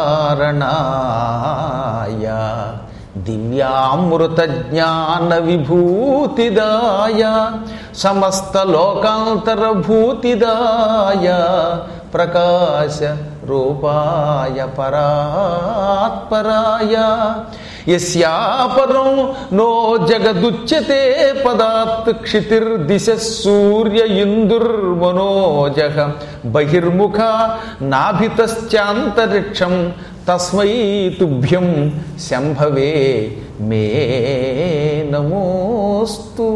కారణాయ దివ్యామృత జ్ఞాన విభూతిదాయ సమస్త లోకాంతర భూతిదాయ ప్రకాశ రూపాయ పరాత్పరాయ యస్యాపరం నో జగదుచ్యతే పదాత్ క్షితిర్దిశ సూర్య ఇందుర్మనోజః బహిర్ముఖ నాభితశ్చాంతరిక్షం తస్మై తుభ్యం శంభవే మే నమోస్తు.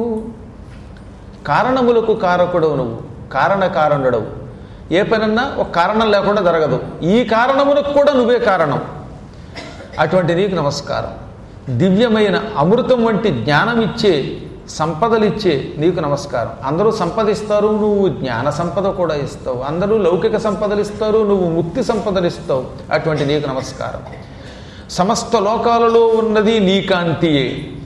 కారణములకు కారకుడవు నువ్వు, కారణకారణుడవు. ఏ పనన్నా ఒక కారణం లేకుండా జరగదు. ఈ కారణములకు కూడా నువ్వే కారణం. అటువంటి నీకు నమస్కారం. దివ్యమైన అమృతం వంటి జ్ఞానం ఇచ్చే, సంపదలిచ్చే నీకు నమస్కారం. అందరూ సంపదిస్తారు, నువ్వు జ్ఞాన సంపద కూడా ఇస్తావు. అందరూ లౌకిక సంపదలు ఇస్తారు, నువ్వు ముక్తి సంపదలు ఇస్తావు. అటువంటి నీకు నమస్కారం. సమస్త లోకాలలో ఉన్నది నీ కాంతియే.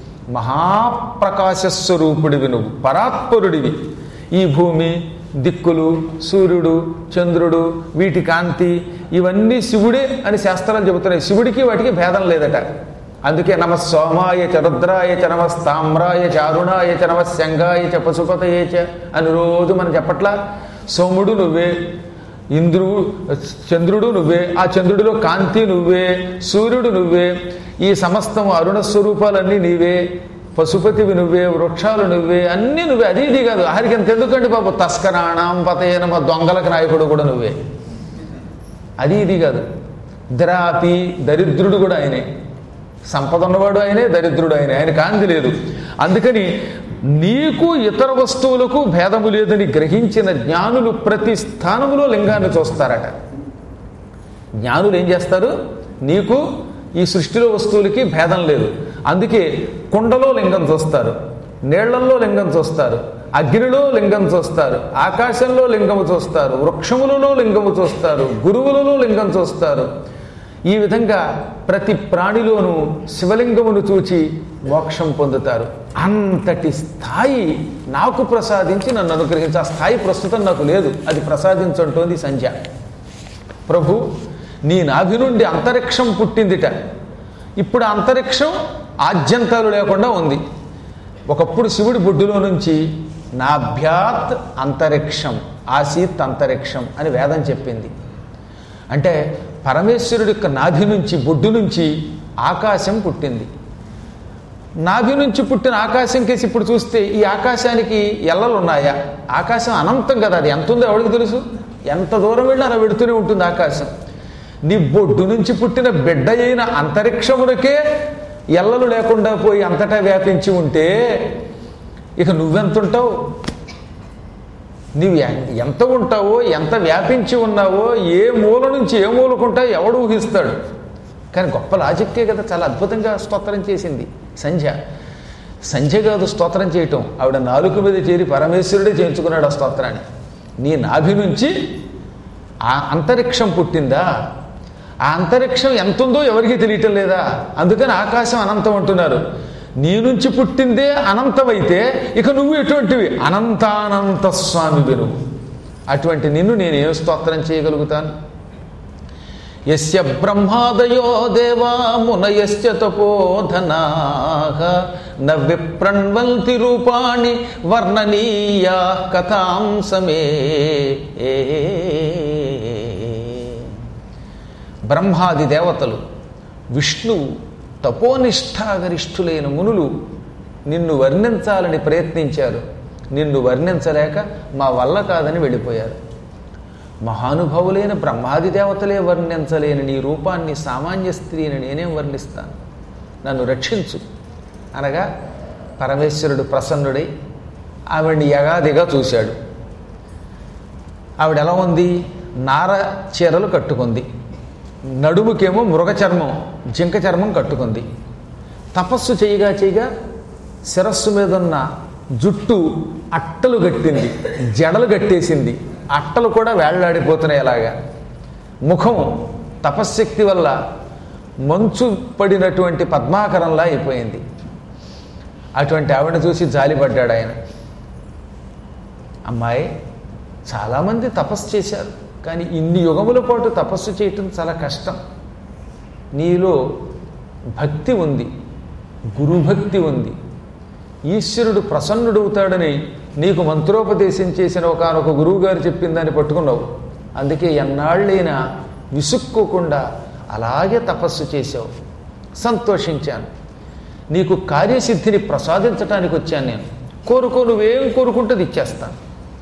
మహాప్రకాశస్వరూపుడివి నువ్వు, పరాత్పరుడివి. ఈ భూమి, దిక్కులు, సూర్యుడు, చంద్రుడు, వీటి కాంతి ఇవన్నీ శివుడే అని శాస్త్రాలు చెబుతున్నాయి. శివుడికి వాటికి భేదం లేదట. అందుకే నమ సోమాయ చ రుద్రాయ చ నమస్తామ్రాయ చ అరుణాయ చ నమశంగాయ చ పశుపతయే చ అని రోజు మనం చెప్పట్లా. సోముడు నువ్వే, చంద్రుడు నువ్వే, ఆ చంద్రుడిలో కాంతి నువ్వే, సూర్యుడు నువ్వే, ఈ సమస్తం అరుణ స్వరూపాలన్నీ నీవే, పశుపతివి నువ్వే, వృక్షాలు నువ్వే, అన్నీ నువ్వే. అది ఇది కాదు. ఆఖరికి ఎంత ఎందుకండి బాబు, తస్కరాణం పతయనమ దొంగలకు నాయకుడు కూడా నువ్వే. అది ఇది కాదు. ద్రాపి దరిద్రుడు కూడా ఆయనే, సంపద ఉన్నవాడు ఆయనే, దరిద్రుడు ఆయనే. ఆయన కాంతి లేదు. అందుకని నీకు ఇతర వస్తువులకు భేదము లేదని గ్రహించిన జ్ఞానులు ప్రతి స్థానములో లింగాన్ని చూస్తారట. జ్ఞానులు ఏం చేస్తారు, నీకు ఈ సృష్టిలో వస్తువులకి భేదం లేదు, అందుకే కుండలో లింగం చూస్తారు, నీళ్లల్లో లింగం చూస్తారు, అగ్నిలో లింగం చూస్తారు, ఆకాశంలో లింగము చూస్తారు, వృక్షములలో లింగము చూస్తారు, గురువులలో లింగం చూస్తారు. ఈ విధంగా ప్రతి ప్రాణిలోనూ శివలింగమును చూచి మోక్షం పొందుతారు. అంతటి స్థాయి నాకు ప్రసాదించి నన్ను అనుగ్రహించి, ఆ స్థాయి ప్రస్తుతం నాకు లేదు, అది ప్రసాదించంటోంది సంధ్య. ప్రభు, నీ నాభి నుండి అంతరిక్షం పుట్టిందిట. ఇప్పుడు అంతరిక్షం ఆద్యంతాలు లేకుండా ఉంది. ఒకప్పుడు శివుడి బొడ్డులో నుంచి నాభ్యాత్ అంతరిక్షం ఆసీత్ అంతరిక్షం అని వేదం చెప్పింది. అంటే పరమేశ్వరుడి యొక్క నాభి నుంచి, బొడ్డు నుంచి ఆకాశం పుట్టింది. నాభి నుంచి పుట్టిన ఆకాశం కేసి ఇప్పుడు చూస్తే ఈ ఆకాశానికి ఎల్లలు ఉన్నాయా? ఆకాశం అనంతం కదా, అది ఎంత ఉందో ఎవరికి తెలుసు? ఎంత దూరం వెళ్ళి అలా వెడుతూనే ఉంటుంది ఆకాశం. నీ బొడ్డు నుంచి పుట్టిన బిడ్డ అయిన అంతరిక్షములకే ఎల్లలు లేకుండా పోయి అంతటా వ్యాపించి ఉంటే ఇక నువ్వెంత ఉంటావు? నీవు ఎంత ఉంటావో, ఎంత వ్యాపించి ఉన్నావో, ఏ మూల నుంచి ఏ మూలకుంటావో ఎవడు ఊహిస్తాడు? కానీ గొప్ప లాజిక్కే కదా, చాలా అద్భుతంగా స్తోత్రం చేసింది సంధ్య. సంధ్య కాదు స్తోత్రం చేయటం, ఆవిడ నాలుక మీద చేరి పరమేశ్వరుడే చేయించుకున్నాడు ఆ స్తోత్రాన్ని. నీ నాభి నుంచి ఆ అంతరిక్షం పుట్టిందా? ఆ అంతరిక్షం ఎంతుందో ఎవరికీ తెలియటం లేదా? అందుకని ఆకాశం అనంతం అంటున్నారు. నీ నుంచి పుట్టిందే అనంతమైతే ఇక నువ్వు ఎటువంటివి? అనంతానంత స్వామి నువ్వు. అటువంటి నిన్ను నేను ఏం స్తోత్రం చేయగలుగుతాను? యస్య బ్రహ్మాదయో దేవా మునయశ్చ తపోధనాః న విప్రన్వంతి రూపాణి వర్ణనీయా కథాం సమే. బ్రహ్మాది దేవతలు, విష్ణువు, తపోనిష్టాగరిష్ఠులైన మునులు నిన్ను వర్ణించాలని ప్రయత్నించారు. నిన్ను వర్ణించలేక మా వల్ల కాదని వెళ్ళిపోయారు. మహానుభావులైన బ్రహ్మాది దేవతలే వర్ణించలేని నీ రూపాన్ని సామాన్య స్త్రీని నేనేం వర్ణిస్తాను, నన్ను రక్షించు అనగా పరమేశ్వరుడు ప్రసన్నుడై ఆవిడ్ని యగాదిగా చూశాడు. ఆవిడ ఎలా ఉంది? నార చీరలు కట్టుకుంది, నడుముకేమో మృగ చర్మం, జింక చర్మం కట్టుకుంది. తపస్సు చేయగా చేయగా శిరస్సు మీద ఉన్న జుట్టు అట్టలు కట్టింది, జడలు కట్టేసింది, అట్టలు కూడా వేళ్లాడిపోతున్నాయి. అలాగా ముఖం తపశ్శక్తి వల్ల మంచు పడినటువంటి పద్మాకరంలా అయిపోయింది. అటువంటి ఆవిడని చూసి జాలిపడ్డాడు ఆయన. అమ్మాయి, చాలామంది తపస్సు చేశారు, కానీ ఇన్ని యుగముల పాటు తపస్సు చేయటం చాలా కష్టం. నీలో భక్తి ఉంది, గురుభక్తి ఉంది, ఈశ్వరుడు ప్రసన్నుడవుతాడని నీకు మంత్రోపదేశం చేసిన ఒకనొక గురువుగారు చెప్పిన దాన్ని పట్టుకున్నావు. అందుకే ఎన్నాళ్ళైనా విసుక్కోకుండా అలాగే తపస్సు చేశావు. సంతోషించాను. నీకు కార్యసిద్ధిని ప్రసాదించటానికి వచ్చాను నేను. కోరుకో, నువ్వేం కోరుకుంటే అది ఇచ్చేస్తాను.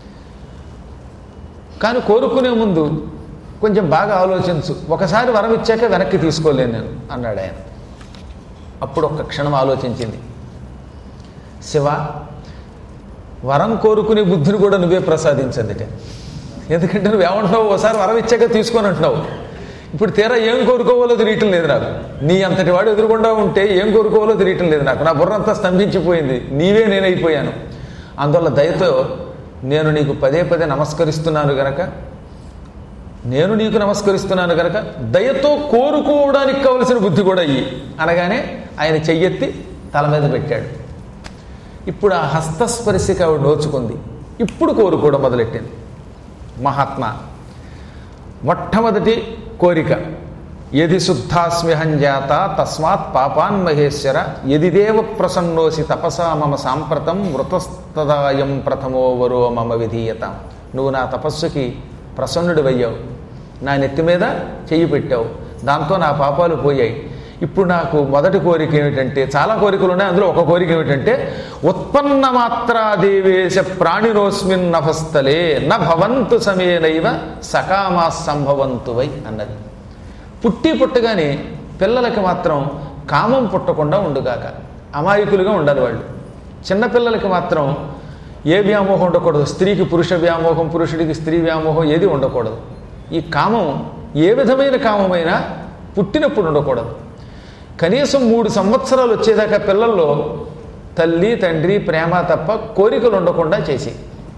కానీ కోరుకునే ముందు కొంచెం బాగా ఆలోచించు. ఒకసారి వరం ఇచ్చాక వెనక్కి తీసుకోలేను నేను అన్నాడు ఆయన. అప్పుడు ఒక్క క్షణం ఆలోచించింది. శివ, వరం కోరుకునే బుద్ధిని కూడా నువ్వే ప్రసాదించండిటే. ఎందుకంటే నువ్వేమంటున్నావు, ఓసారి వరం ఇచ్చాక తీసుకొని అంటున్నావు. ఇప్పుడు తీరా ఏం కోరుకోవాలో తెలియటం లేదు నాకు. నీ అంతటి వాడు ఎదురుకుండా ఉంటే ఏం కోరుకోవాలో తెలియటం లేదు నాకు. నా బుర్ర అంతా స్తంభించిపోయింది. నీవే నేనైపోయాను. అందువల్ల దయతో నేను నీకు పదే పదే నమస్కరిస్తున్నాను గనక, దయతో కోరుకోవడానికి కావలసిన బుద్ధి కూడా అయ్యి అనగానే ఆయన చెయ్యెత్తి తల మీద పెట్టాడు. ఇప్పుడు ఆ హస్తస్పర్శికి ఆవిడ నోచుకుంది. ఇప్పుడు కోరుకోవడం మొదలెట్టింది. మహాత్మా, మొట్టమొదటి కోరిక, యది శుద్ధాస్మ్యహం జాత తస్మాత్ పాపాన్ మహేశ్వర యదిదేవ ప్రసన్నోసి తపసా మమ సాంప్రతం వృతస్తదాయం ప్రథమోవరో మమ విధీయతాం. నువ్వు నా తపస్సుకి ప్రసన్నుడివయ్యావు, నా నెత్తి మీద చెయ్యి పెట్టావు, దాంతో నా పాపాలు పోయాయి. ఇప్పుడు నాకు మొదటి కోరిక ఏమిటంటే, చాలా కోరికలు ఉన్నాయి, అందులో ఒక కోరిక ఏమిటంటే, ఉత్పన్న మాత్రా దేవేశ ప్రాణినోస్మిన్ నభస్థలే న భవంతు సమేనైవ సకామా సంభవంతు వై అన్నది. పుట్టగానే పిల్లలకి మాత్రం కామం పుట్టకుండా ఉండుగాక, అమాయకులుగా ఉండాలి వాళ్ళు. చిన్నపిల్లలకి మాత్రం ఏ వ్యామోహం ఉండకూడదు. స్త్రీకి పురుష వ్యామోహం, పురుషుడికి స్త్రీ వ్యామోహం ఏది ఉండకూడదు. ఈ కామం ఏ విధమైన కామమైనా పుట్టినప్పుడు ఉండకూడదు. కనీసం 3 సంవత్సరాలు వచ్చేదాకా పిల్లల్లో తల్లి తండ్రి ప్రేమ తప్ప కోరికలు ఉండకుండా చేసి,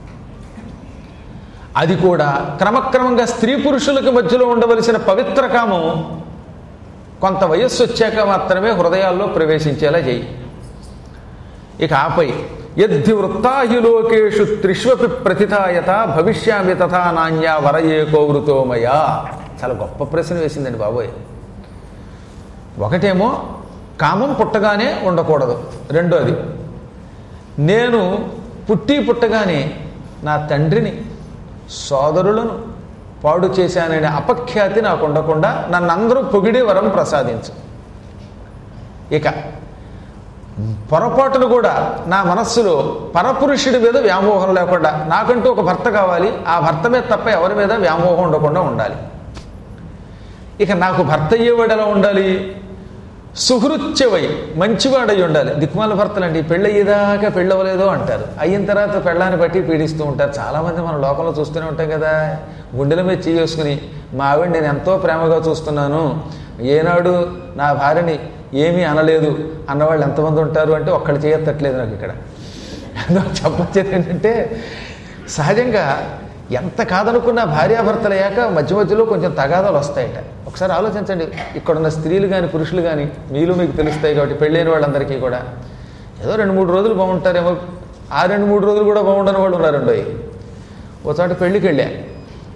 అది కూడా క్రమక్రమంగా స్త్రీ పురుషులకు మధ్యలో ఉండవలసిన పవిత్ర కామం కొంత వయస్సు వచ్చాక మాత్రమే హృదయాల్లో ప్రవేశించేలా చేయి. ఇక ఆపై యద్ధి వృత్తాహి లోకేషు త్రిష్వపి ప్రతిథాయత భవిష్యామి తథా నాణ్యా వరయేకో వృతోమయా. చాలా గొప్ప ప్రశ్న వేసిందండి బాబోయ్. ఒకటేమో కామం పుట్టగానే ఉండకూడదు. రెండోది, నేను పుట్టగానే నా తండ్రిని సోదరులను పాడు చేశాననే అపఖ్యాతి నాకు ఉండకుండా నన్ను అందరూ పొగిడే వరం ప్రసాదించు. ఇక పొరపాటును కూడా నా మనస్సులో పరపురుషుడి మీద వ్యామోహం లేకుండా, నాకంటూ ఒక భర్త కావాలి, ఆ భర్త మీద తప్ప ఎవరి మీద వ్యామోహం ఉండకుండా ఉండాలి. ఇక నాకు భర్త అయ్యేవాడు ఎలా ఉండాలి? సుహృత్యవై, మంచివాడై ఉండాలి. దిక్కుమాల భర్తలండి పెళ్ళయ్యేదాకా పెళ్ళవలేదో అంటారు, అయిన తర్వాత పెళ్ళాన్ని బట్టి పీడిస్తూ ఉంటారు. చాలామంది మనం లోకంలో చూస్తూనే ఉంటాం కదా. గుండెల మీద చేసుకుని, మా ఆవిడ నేను ఎంతో ప్రేమగా చూస్తున్నాను, ఏనాడు నా భార్యని ఏమీ అనలేదు అన్నవాళ్ళు ఎంతమంది ఉంటారు అంటే ఒక్కళ్ళు చేయత్తట్లేదు నాకు ఇక్కడ. చెప్పొచ్చేది ఏంటంటే, సహజంగా ఎంత కాదనుకున్నా భార్యాభర్తలయ్యాక మధ్య మధ్యలో కొంచెం తగాదాలు వస్తాయట. ఒకసారి ఆలోచించండి. ఇక్కడున్న స్త్రీలు కానీ పురుషులు కానీ మీలో మీకు తెలుస్తాయి కాబట్టి, పెళ్ళైన వాళ్ళందరికీ కూడా ఏదో 2-3 రోజులు బాగుంటారేమో, ఆ 2-3 రోజులు కూడా బాగుండని వాళ్ళు ఉన్నారండి. ఓ చోట పెళ్ళికి వెళ్ళా,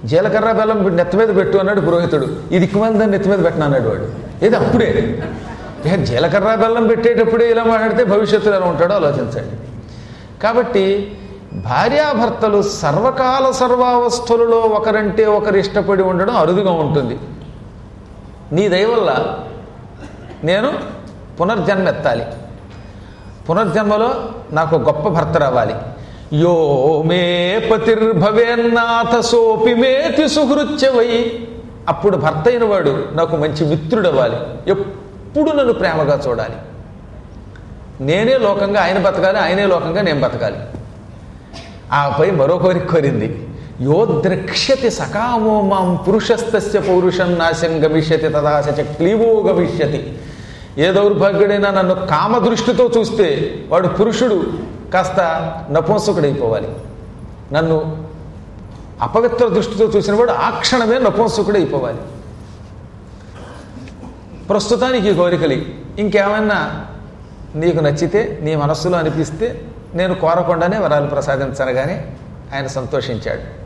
జీలకర్ర బెల్లం నెత్తి మీద పెట్టు అన్నాడు పురోహితుడు. ఈ దిక్కుమాలి దాన్ని నెత్తి మీద పెట్టను అన్నాడు వాడు. ఏది అప్పుడే జీలకర్ర బెల్లం పెట్టేటప్పుడే ఇలా మాట్లాడితే భవిష్యత్తులో ఎలా ఉంటాడో ఆలోచించండి. కాబట్టి భార్యాభర్తలు సర్వకాల సర్వావస్థలలో ఒకరంటే ఒకరు ఇష్టపడి ఉండడం అరుదుగా ఉంటుంది. నీ దయ వల్ల నేను పునర్జన్మ ఎత్తాలి. పునర్జన్మలో నాకు గొప్ప భర్త రావాలి. యో మే పతిర్భవేన్నాథ సోపి మేతి సుహృత్యవై. అప్పుడు భర్త అయిన వాడు నాకు మంచి మిత్రుడవ్వాలి, ఎప్పుడు నన్ను ప్రేమగా చూడాలి. నేనే లోకంగా ఆయన బతకాలి, ఆయనే లోకంగా నేను బతకాలి. ఆపై మరో కోరిక కోరింది. యో ద్రక్ష్యతి సకామో మాం పురుషస్తస్య పౌరుషం నాశం గమిష్యతి తదాశ క్లీవో గమిష్యతి. ఏ దౌర్భాగ్యుడైనా నన్ను కామదృష్టితో చూస్తే వాడు పురుషుడు కాస్త నపుంసకుడైపోవాలి. నన్ను అపవిత్ర దృష్టితో చూసిన వాడు ఆ క్షణమే నపుంసకుడైపోవాలి. ప్రస్తుతానికి ఈ కోరికలు ఇంకేమైనా నీకు నచ్చితే, నీ మనస్సులో అనిపిస్తే నేను కోరకుండానే వరాలు ప్రసాదించనగానే ఆయన సంతోషించాడు.